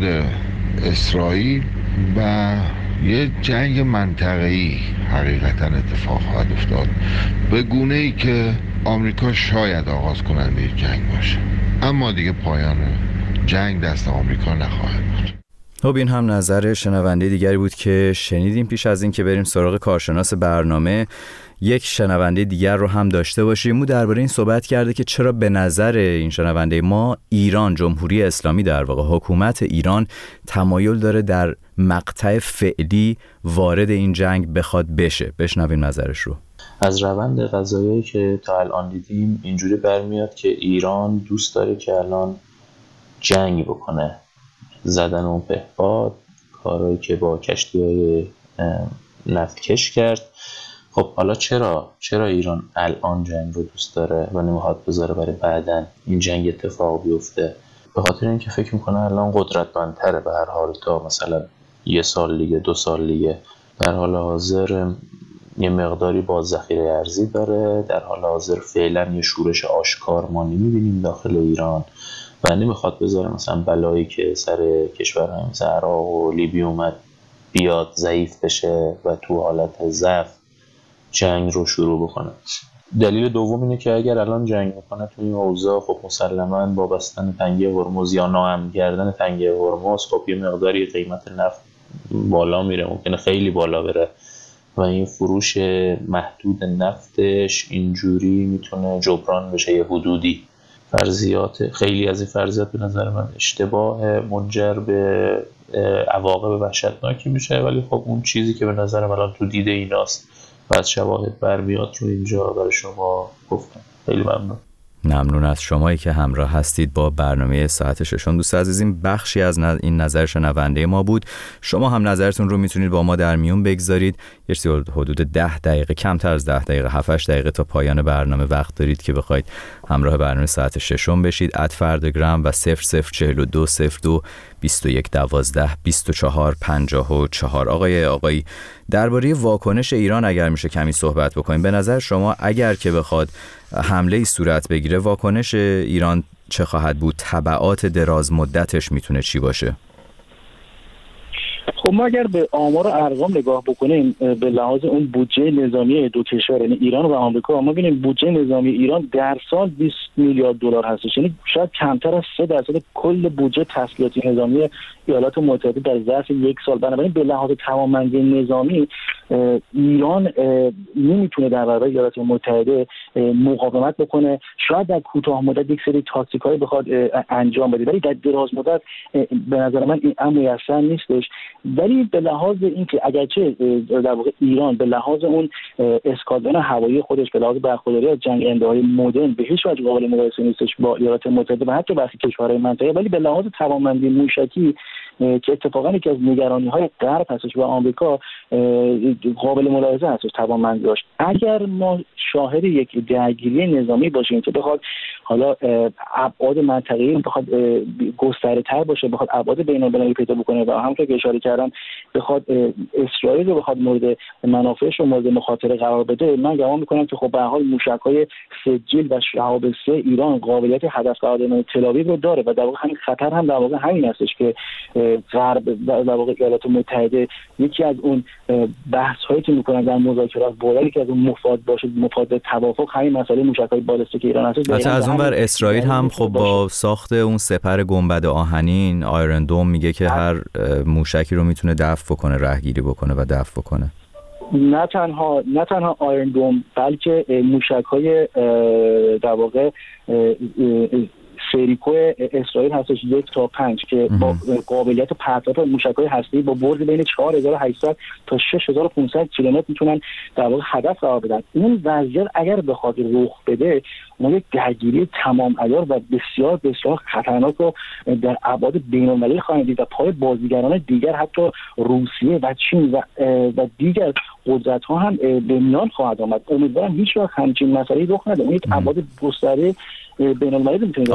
اسرائیل و یه جنگ منطقه‌ای حقیقتا اتفاق خواهد افتاد، به گونه‌ای که آمریکا شاید آغاز کننده جنگ باشه، اما دیگه پایان جنگ دست آمریکا نخواهد بود. خب این هم نظر شنونده دیگری بود که شنیدیم. پیش از این که بریم سراغ کارشناس برنامه، یک شنونده دیگر رو هم داشته باشیم. او درباره این صحبت کرده که چرا به نظر این شنونده ما ایران، جمهوری اسلامی در واقع حکومت ایران، تمایل داره در مقطع فعلی وارد این جنگ بخواد بشه. بشنویم نظرش رو. از روند قضایایی که تا الان دیدیم اینجوری برمیاد که ایران دوست داره که الان جنگ بکنه، زدن اون پهپاد، کارهایی که با کشتی‌های نفتکش کرد. خب حالا چرا ایران الان جنگ رو دوست داره و نمیخواد بذاره برای بعدن این جنگ اتفاق بیفته؟ به خاطر اینکه فکر میکنه الان قدرتمندتره به هر حال تا مثلا 1 سال دیگه 2 سال دیگه. در حال حاضر یه مقداری با ذخیره ارزی داره، در حال حاضر فعلا یه شورش آشکار ما نمیبینیم داخل ایران و نمیخواد بذاره مثلا بلایی که سر کشورهای مثل عراق و لیبی اومد بیاد ضعیف بشه و تو حالت ضعف جنگ رو شروع بکنه. دلیل دوم اینه که اگر الان جنگ بکنه تو این اوضاع، خب مسلماً با بستن تنگه هرمز یا ناامن کردن تنگه هرمز، خب یه مقداری قیمت نفت بالا میره، ممکنه خیلی بالا بره و این فروش محدود نفتش اینجوری میتونه جبران بشه یه حدودی. فرضیات، خیلی از این فرضیات به نظر من اشتباه، منجر به عواقب وحشتناکی میشه، ولی خب اون چیزی که به نظر من الان تو دیده ایناست و از شواهد برمیاد رو اینجا برای شما گفتم. خیلی ممنون از شمایی که همراه هستید با برنامه ساعت ششم. دوست عزیزیم، بخشی از این نظر شنونده ما بود. شما هم نظرتون رو میتونید با ما در میون بگذارید. یه حدود 10 دقیقه، کمتر از 10 دقیقه، 7-8 دقیقه تا پایان برنامه وقت دارید که بخواید همراه برنامه ساعت ششم بشید. @فردگرام و 004202 2112 24 54. آقایی درباره واکنش ایران اگر میشه کمی صحبت بکنیم. به نظر شما اگر که بخواد حمله ای صورت بگیره، واکنش ایران چه خواهد بود؟ تبعات دراز مدتش میتونه چی باشه؟ خب ما اگر به آمار و ارقام نگاه بکنیم، به لحاظ اون بودجه نظامی دو کشور یعنی ایران و آمریکا، ما ببینیم بودجه نظامی ایران در سال 20 میلیارد دلار هستش، یعنی شاید کمتر از 3% کل بودجه تسلیحاتی نظامی ایالات متحده در ظرف 1 سال. بنابراین به لحاظ توانمندی نظامی ایران نمیتونه در برابر ایالات متحده مقاومت بکنه. شاید در کوتاه مدت یک سری تاکتیک‌های بخواد انجام بده، ولی در دراز مدت به نظر من این امر میسر نیستش. ولی به لحاظ اینکه اگرچه در واقع ایران به لحاظ اون اسکادران هوایی خودش، به لحاظ برخورداری از جنگ اندهای مدرن به هیچ وجه قابل مقایسه نیستش با ایالات متحده و حتی برخی کشورهای منطقه، ولی به لحاظ توانمندی موشکی که اتفاقا یکی از نگرانی‌های غرب هستش و آمریکا قابل ملاحظه هستش توانمندی داشت. اگر ما شاهد یک درگیری نظامی باشیم که بخواد حالا ابعاد منطقه‌ای بخواد گسترده‌تر باشه، بخواد ابعاد بین‌المللی پیدا بکنه و همونطور که اشاره کردم بخواد اسرائیل رو بخواد مورد منافعش و مورد مخاطره قرار بده، من گمان می‌کنم که خب به هر حال موشک‌های سجیل و شهاب 3 ایران قابلیت هدف قرار دادن تل‌آویو رو داره و در واقع همین خطر هم در واقع همین هستش که غرب در واقع ایالات متحده یکی از اون بحث‌هایی که می‌کنن در مذاکرات بودن که از اون مفاد توافق همین مسئله موشک‌های بالستیک ایران هست. البته از اون ور اسرائیل هم خب با ساخت اون سپر گنبد آهنین آیرن دوم میگه که هر موشکی رو میتونه دفع کنه، رهگیری بکنه و دفع کنه. نه تنها آیرن دوم، بلکه موشک‌های در واقع سریکو اسرائیل هستش 1 تا 5 که با قابلیت پرتاب موشک‌های هسته‌ای با برد بین 4800 تا 6500 کیلومتر میتونن در واقع هدف قرار بدن. این وضعیت اگر بخواد رخ بده ما یک درگیری تمام عیار و بسیار بسیار خطرناک رو در ابعاد بین‌المللی خواهیم دید و پای بازیگران دیگر حتی روسیه و چین و دیگر قدرت‌ها هم به میان خواهد آمد. امیدوارم هیچ وقت همچین مسئله‌ای رخ نده. اون یک ابعاد گسترده بین‌المللی میتونه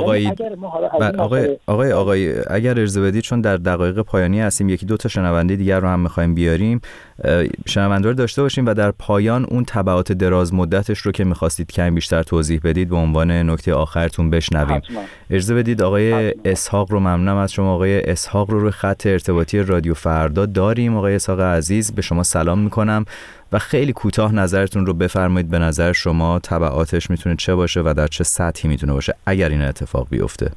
آقای اگر اجازه بدید، چون در دقایق پایانی هستیم، یکی دو تا شنونده دیگر رو هم می‌خوایم بیاریم، شنونده رو داشته باشیم و در پایان اون تبعات دراز مدتش رو که می‌خواستید کمی بیشتر توضیح بدید به عنوان نکته آخرتون بشنویم. اجازه بدید آقای اسحاق رو، ممنونم از شما. آقای اسحاق رو روی خط ارتباطی رادیو فردا داریم. آقای اسحاق عزیز، به شما سلام می‌کنم و خیلی کوتاه نظرتون رو بفرمایید. به نظر شما تبعاتش میتونه چه باشه و در چه سطحی میتونه باشه اگر این اتفاق بیفته؟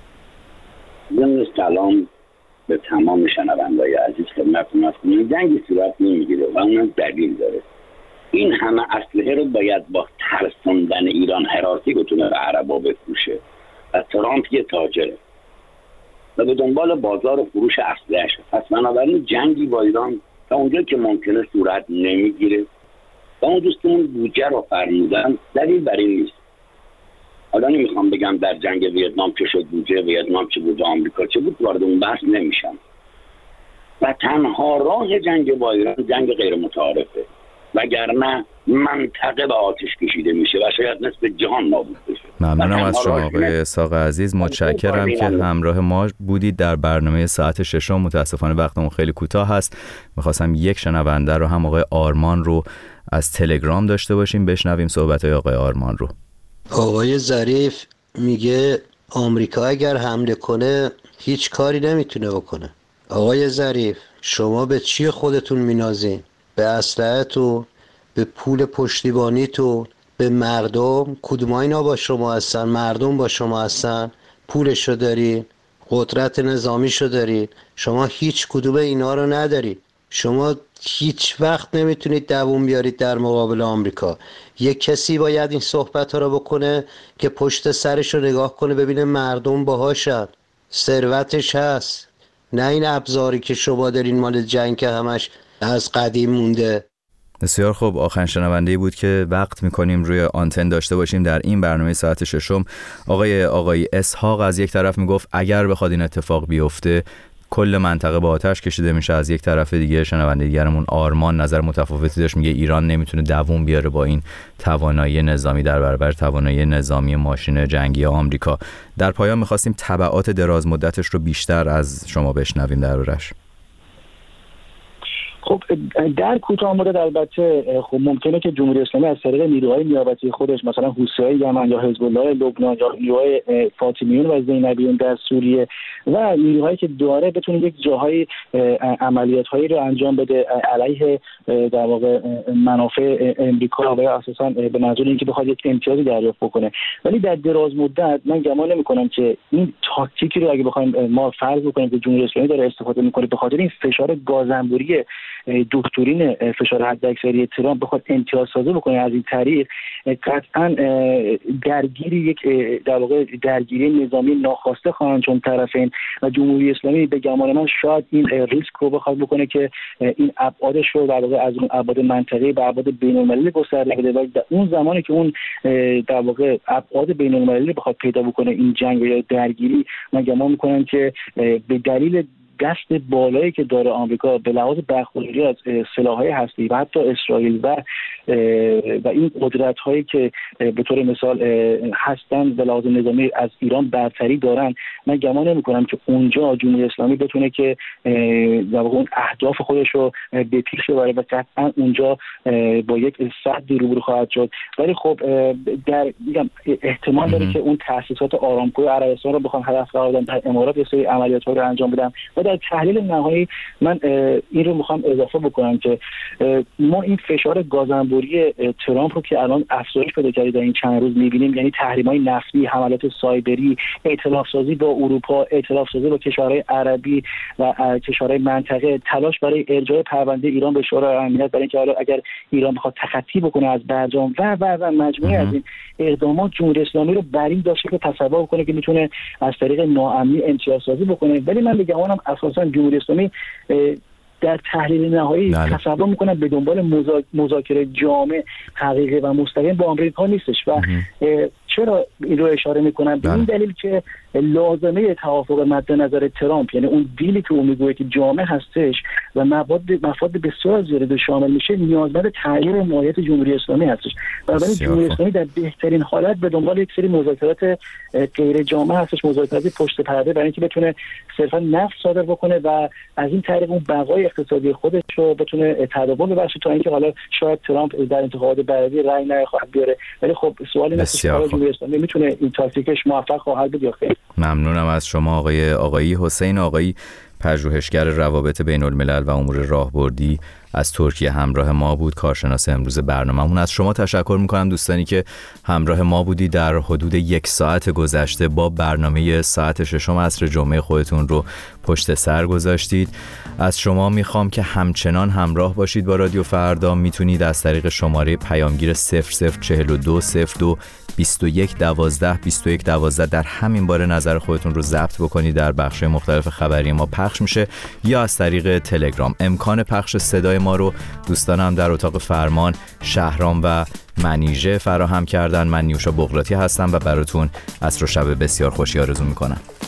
سلام به تمام شنونده‌های عزیز، خدمتتون هستم. جنگی صورت نمیگیره و اون دلیل داره. این همه اسلحه رو باید با ترسوندن ایران حراسی بتونه به عربا بفروشه و ترامپ یه تاجره و به دنبال بازار فروش اسلحه‌اش. پس بنابراین جنگی با ایران تا اونجا که ممکنه صورت نمیگیره و اون دوستمون بودجه رو فرمودن، دلیل بر این نیست. حالا نمیخوام بگم در جنگ ویتنام چه شد بودجه ویتنام چه بود، آمریکا چه بود، وارد اون بحث نمیشم. و تنها راه جنگ با ایران جنگ غیر متعارفه، وگرنه منطقه به آتش کشیده میشه و شاید نصف جهان نابود بشه. ممنونم از شما آقای اسحاق عزیز، متشکرم که همراه ما بودید در برنامه ساعت 6. متاسفانه وقتمون خیلی کوتاه هست. میخواستم یک شنونده رو هم آقای آرمان رو از تلگرام داشته باشیم، بشنویم صحبت‌های آقای آرمان رو. آقای ظریف میگه آمریکا اگر حمله کنه هیچ کاری نمیتونه بکنه. آقای ظریف، شما به چی خودتون مینازین؟ به اسلحه‌تون، به پول پشتیبانیتون، به مردم؟ کدوم اینا با شما هستن؟ مردم با شما هستن؟ پولشو دارین، قدرت نظامیشو دارین، شما هیچ کدوم اینا رو ندارید. شما هیچ وقت نمیتونید دووم بیارید در مقابل آمریکا. یک کسی باید این صحبت ها رو بکنه که پشت سرش رو نگاه کنه ببینه مردم باهاشن، ثروتش هست، نه این ابزاری که شما دارین مال جنگ که همش از قدیم مونده. بسیار خوب، آخرین شنونده‌ای بود که وقت می‌کنیم روی آنتن داشته باشیم در این برنامه ساعت 6. آقای اسحاق از یک طرف میگفت اگر بخواد این اتفاق بیفته کل منطقه با آتش کشیده میشه. از یک طرف دیگه شنونده دیگرمون آرمان نظر متفاوتی داشت، میگه ایران نمیتونه دووم بیاره با این توانایی نظامی در برابر توانایی نظامی ماشین جنگی آمریکا. در پایان می‌خواستیم تبعات دراز مدتش رو بیشتر از شما بشنویم دربارش. خب در کوتاه مدت البته خب ممکنه که جمهوری اسلامی از طریق نیروهای نیابتی خودش، مثلا حوثی‌های یمن یا حزب الله لبنان یا نیروهای فاطمیون و زینبیون در سوریه و نیروهایی که داره، بتونه یک جاهای عملیات‌هایی رو انجام بده علیه در واقع منافع امریکا و اساساً به منظور اینکه بخواد یک امتیازی دریافت بکنه. ولی در دراز مدت من گمان نمی‌کنم که این تاکتیکی رو اگه بخوایم ما فرض بکنیم که جمهوری اسلامی داره استفاده می‌کنه به خاطر این فشار گازانبوری دکترین فشار حداکثری ترامپ بخواد امتیاز سازی بکنه از این طریق، قطعا درگیری یک در واقع درگیری نظامی ناخواسته خواهند چون طرفین و جمهوری اسلامی به گمان من شاید این ریسک رو بخواد بکنه که این ابعادش رو در واقع از اون ابعاد منطقه‌ای به ابعاد بین‌المللی گسترده بده و اون زمانی که اون در واقع ابعاد بین‌المللی بخواد پیدا بکنه این جنگ یا درگیری، من گمان می‌کنم که به دلیل دست بالایی که داره آمریکا به لحاظ برخورداری از سلاح‌های هسته‌ای و حتی اسرائیل و این قدرت‌هایی که به طور مثال هستن به لحاظ نظامی از ایران برتری دارن، من گمان نمی‌کنم که اونجا جمهوری اسلامی بتونه که در واقع اون اهداف خودش رو به پیش ببره و قطعا اونجا با یک صدی روبرو خواهد شد. ولی خب در میگم احتمال داره که اون تأسیسات آرامکو عربستان رو بخوام هدف قرار بدن، در امارات یه سری عملیات‌ها رو انجام بدن. و در تحلیل نهایی من این رو میخوام اضافه بکنم که ما این فشار گازانبوری دیکتاتوری ترامپ رو که الان افزایش پیدا کرده در این چند روز می‌بینیم، یعنی تحریم‌های نفتی، حملات سایبری، ائتلاف سازی با اروپا، ائتلاف سازی با کشورهای عربی و کشورهای منطقه، تلاش برای ارجاع پرونده ایران به شورای امنیت برای اینکه حالا اگر ایران بخواد تخطی بکنه از برجام و مجموعه از این اقدامات جمهوری اسلامی رو بر این داشته که تصور کنه که میتونه از طریق ناامنی امتیازسازی بکنه. ولی من بگم اونم اساسا جمهوری اسلامی در تحلیل نهایی تصور میکنن به دنبال مذاکره جامع، حقیقی و مستقیم با آمریکا نیستش. و چرا این رو اشاره میکنم؟ به این دلیل که لازمه توافق مد نظر ترامپ، یعنی اون دیلی که اون میگوید که جامع هستش و مفاد بسیار زیاده شامل میشه، نیازمند تغییر ماهیت جمهوری اسلامی هستش. بنابراین جمهوری اسلامی در بهترین حالت به دنبال یک سری مذاکرات غیر جامع هستش، مذاکرات پشت پرده، برای اینکه بتونه صرفا نفت صادر بکنه و از این طریق اون بقای اقتصادی خودش رو بتونه تداوم ببخشه، تا اینکه حالا شاید ترامپ در انتخابات بعدی رأی نخواهد بیاره. ولی خب سوالی نیست که جمهوری اسلامی میتونه این تاکتیکش موفق خواهد بود یا خیر. ممنونم از شما آقای حسین آقایی، پژوهشگر روابط بین الملل و امور راهبردی از ترکیه همراه ما بود، کارشناس امروز برنامه‌مون. از شما تشکر می‌کنم دوستانی که همراه ما بودی در حدود 1 ساعت گذشته با برنامه ساعت 6 عصر جمعه خودتون رو پشت سر گذاشتید. از شما میخوام که همچنان همراه باشید با رادیو فردا. میتونید از طریق شماره پیامگیر 004202 2112 در همین باره نظر خودتون رو ضبط بکنید، در بخش مختلف خبری ما پخش میشه، یا از طریق تلگرام. امکان پخش صدای ما رو دوستانم در اتاق فرمان شهرام و منیژه فراهم کردن. من نیوشا بغراتی هستم و براتون عصر و شب بسیار خوشی آرزو میکنم.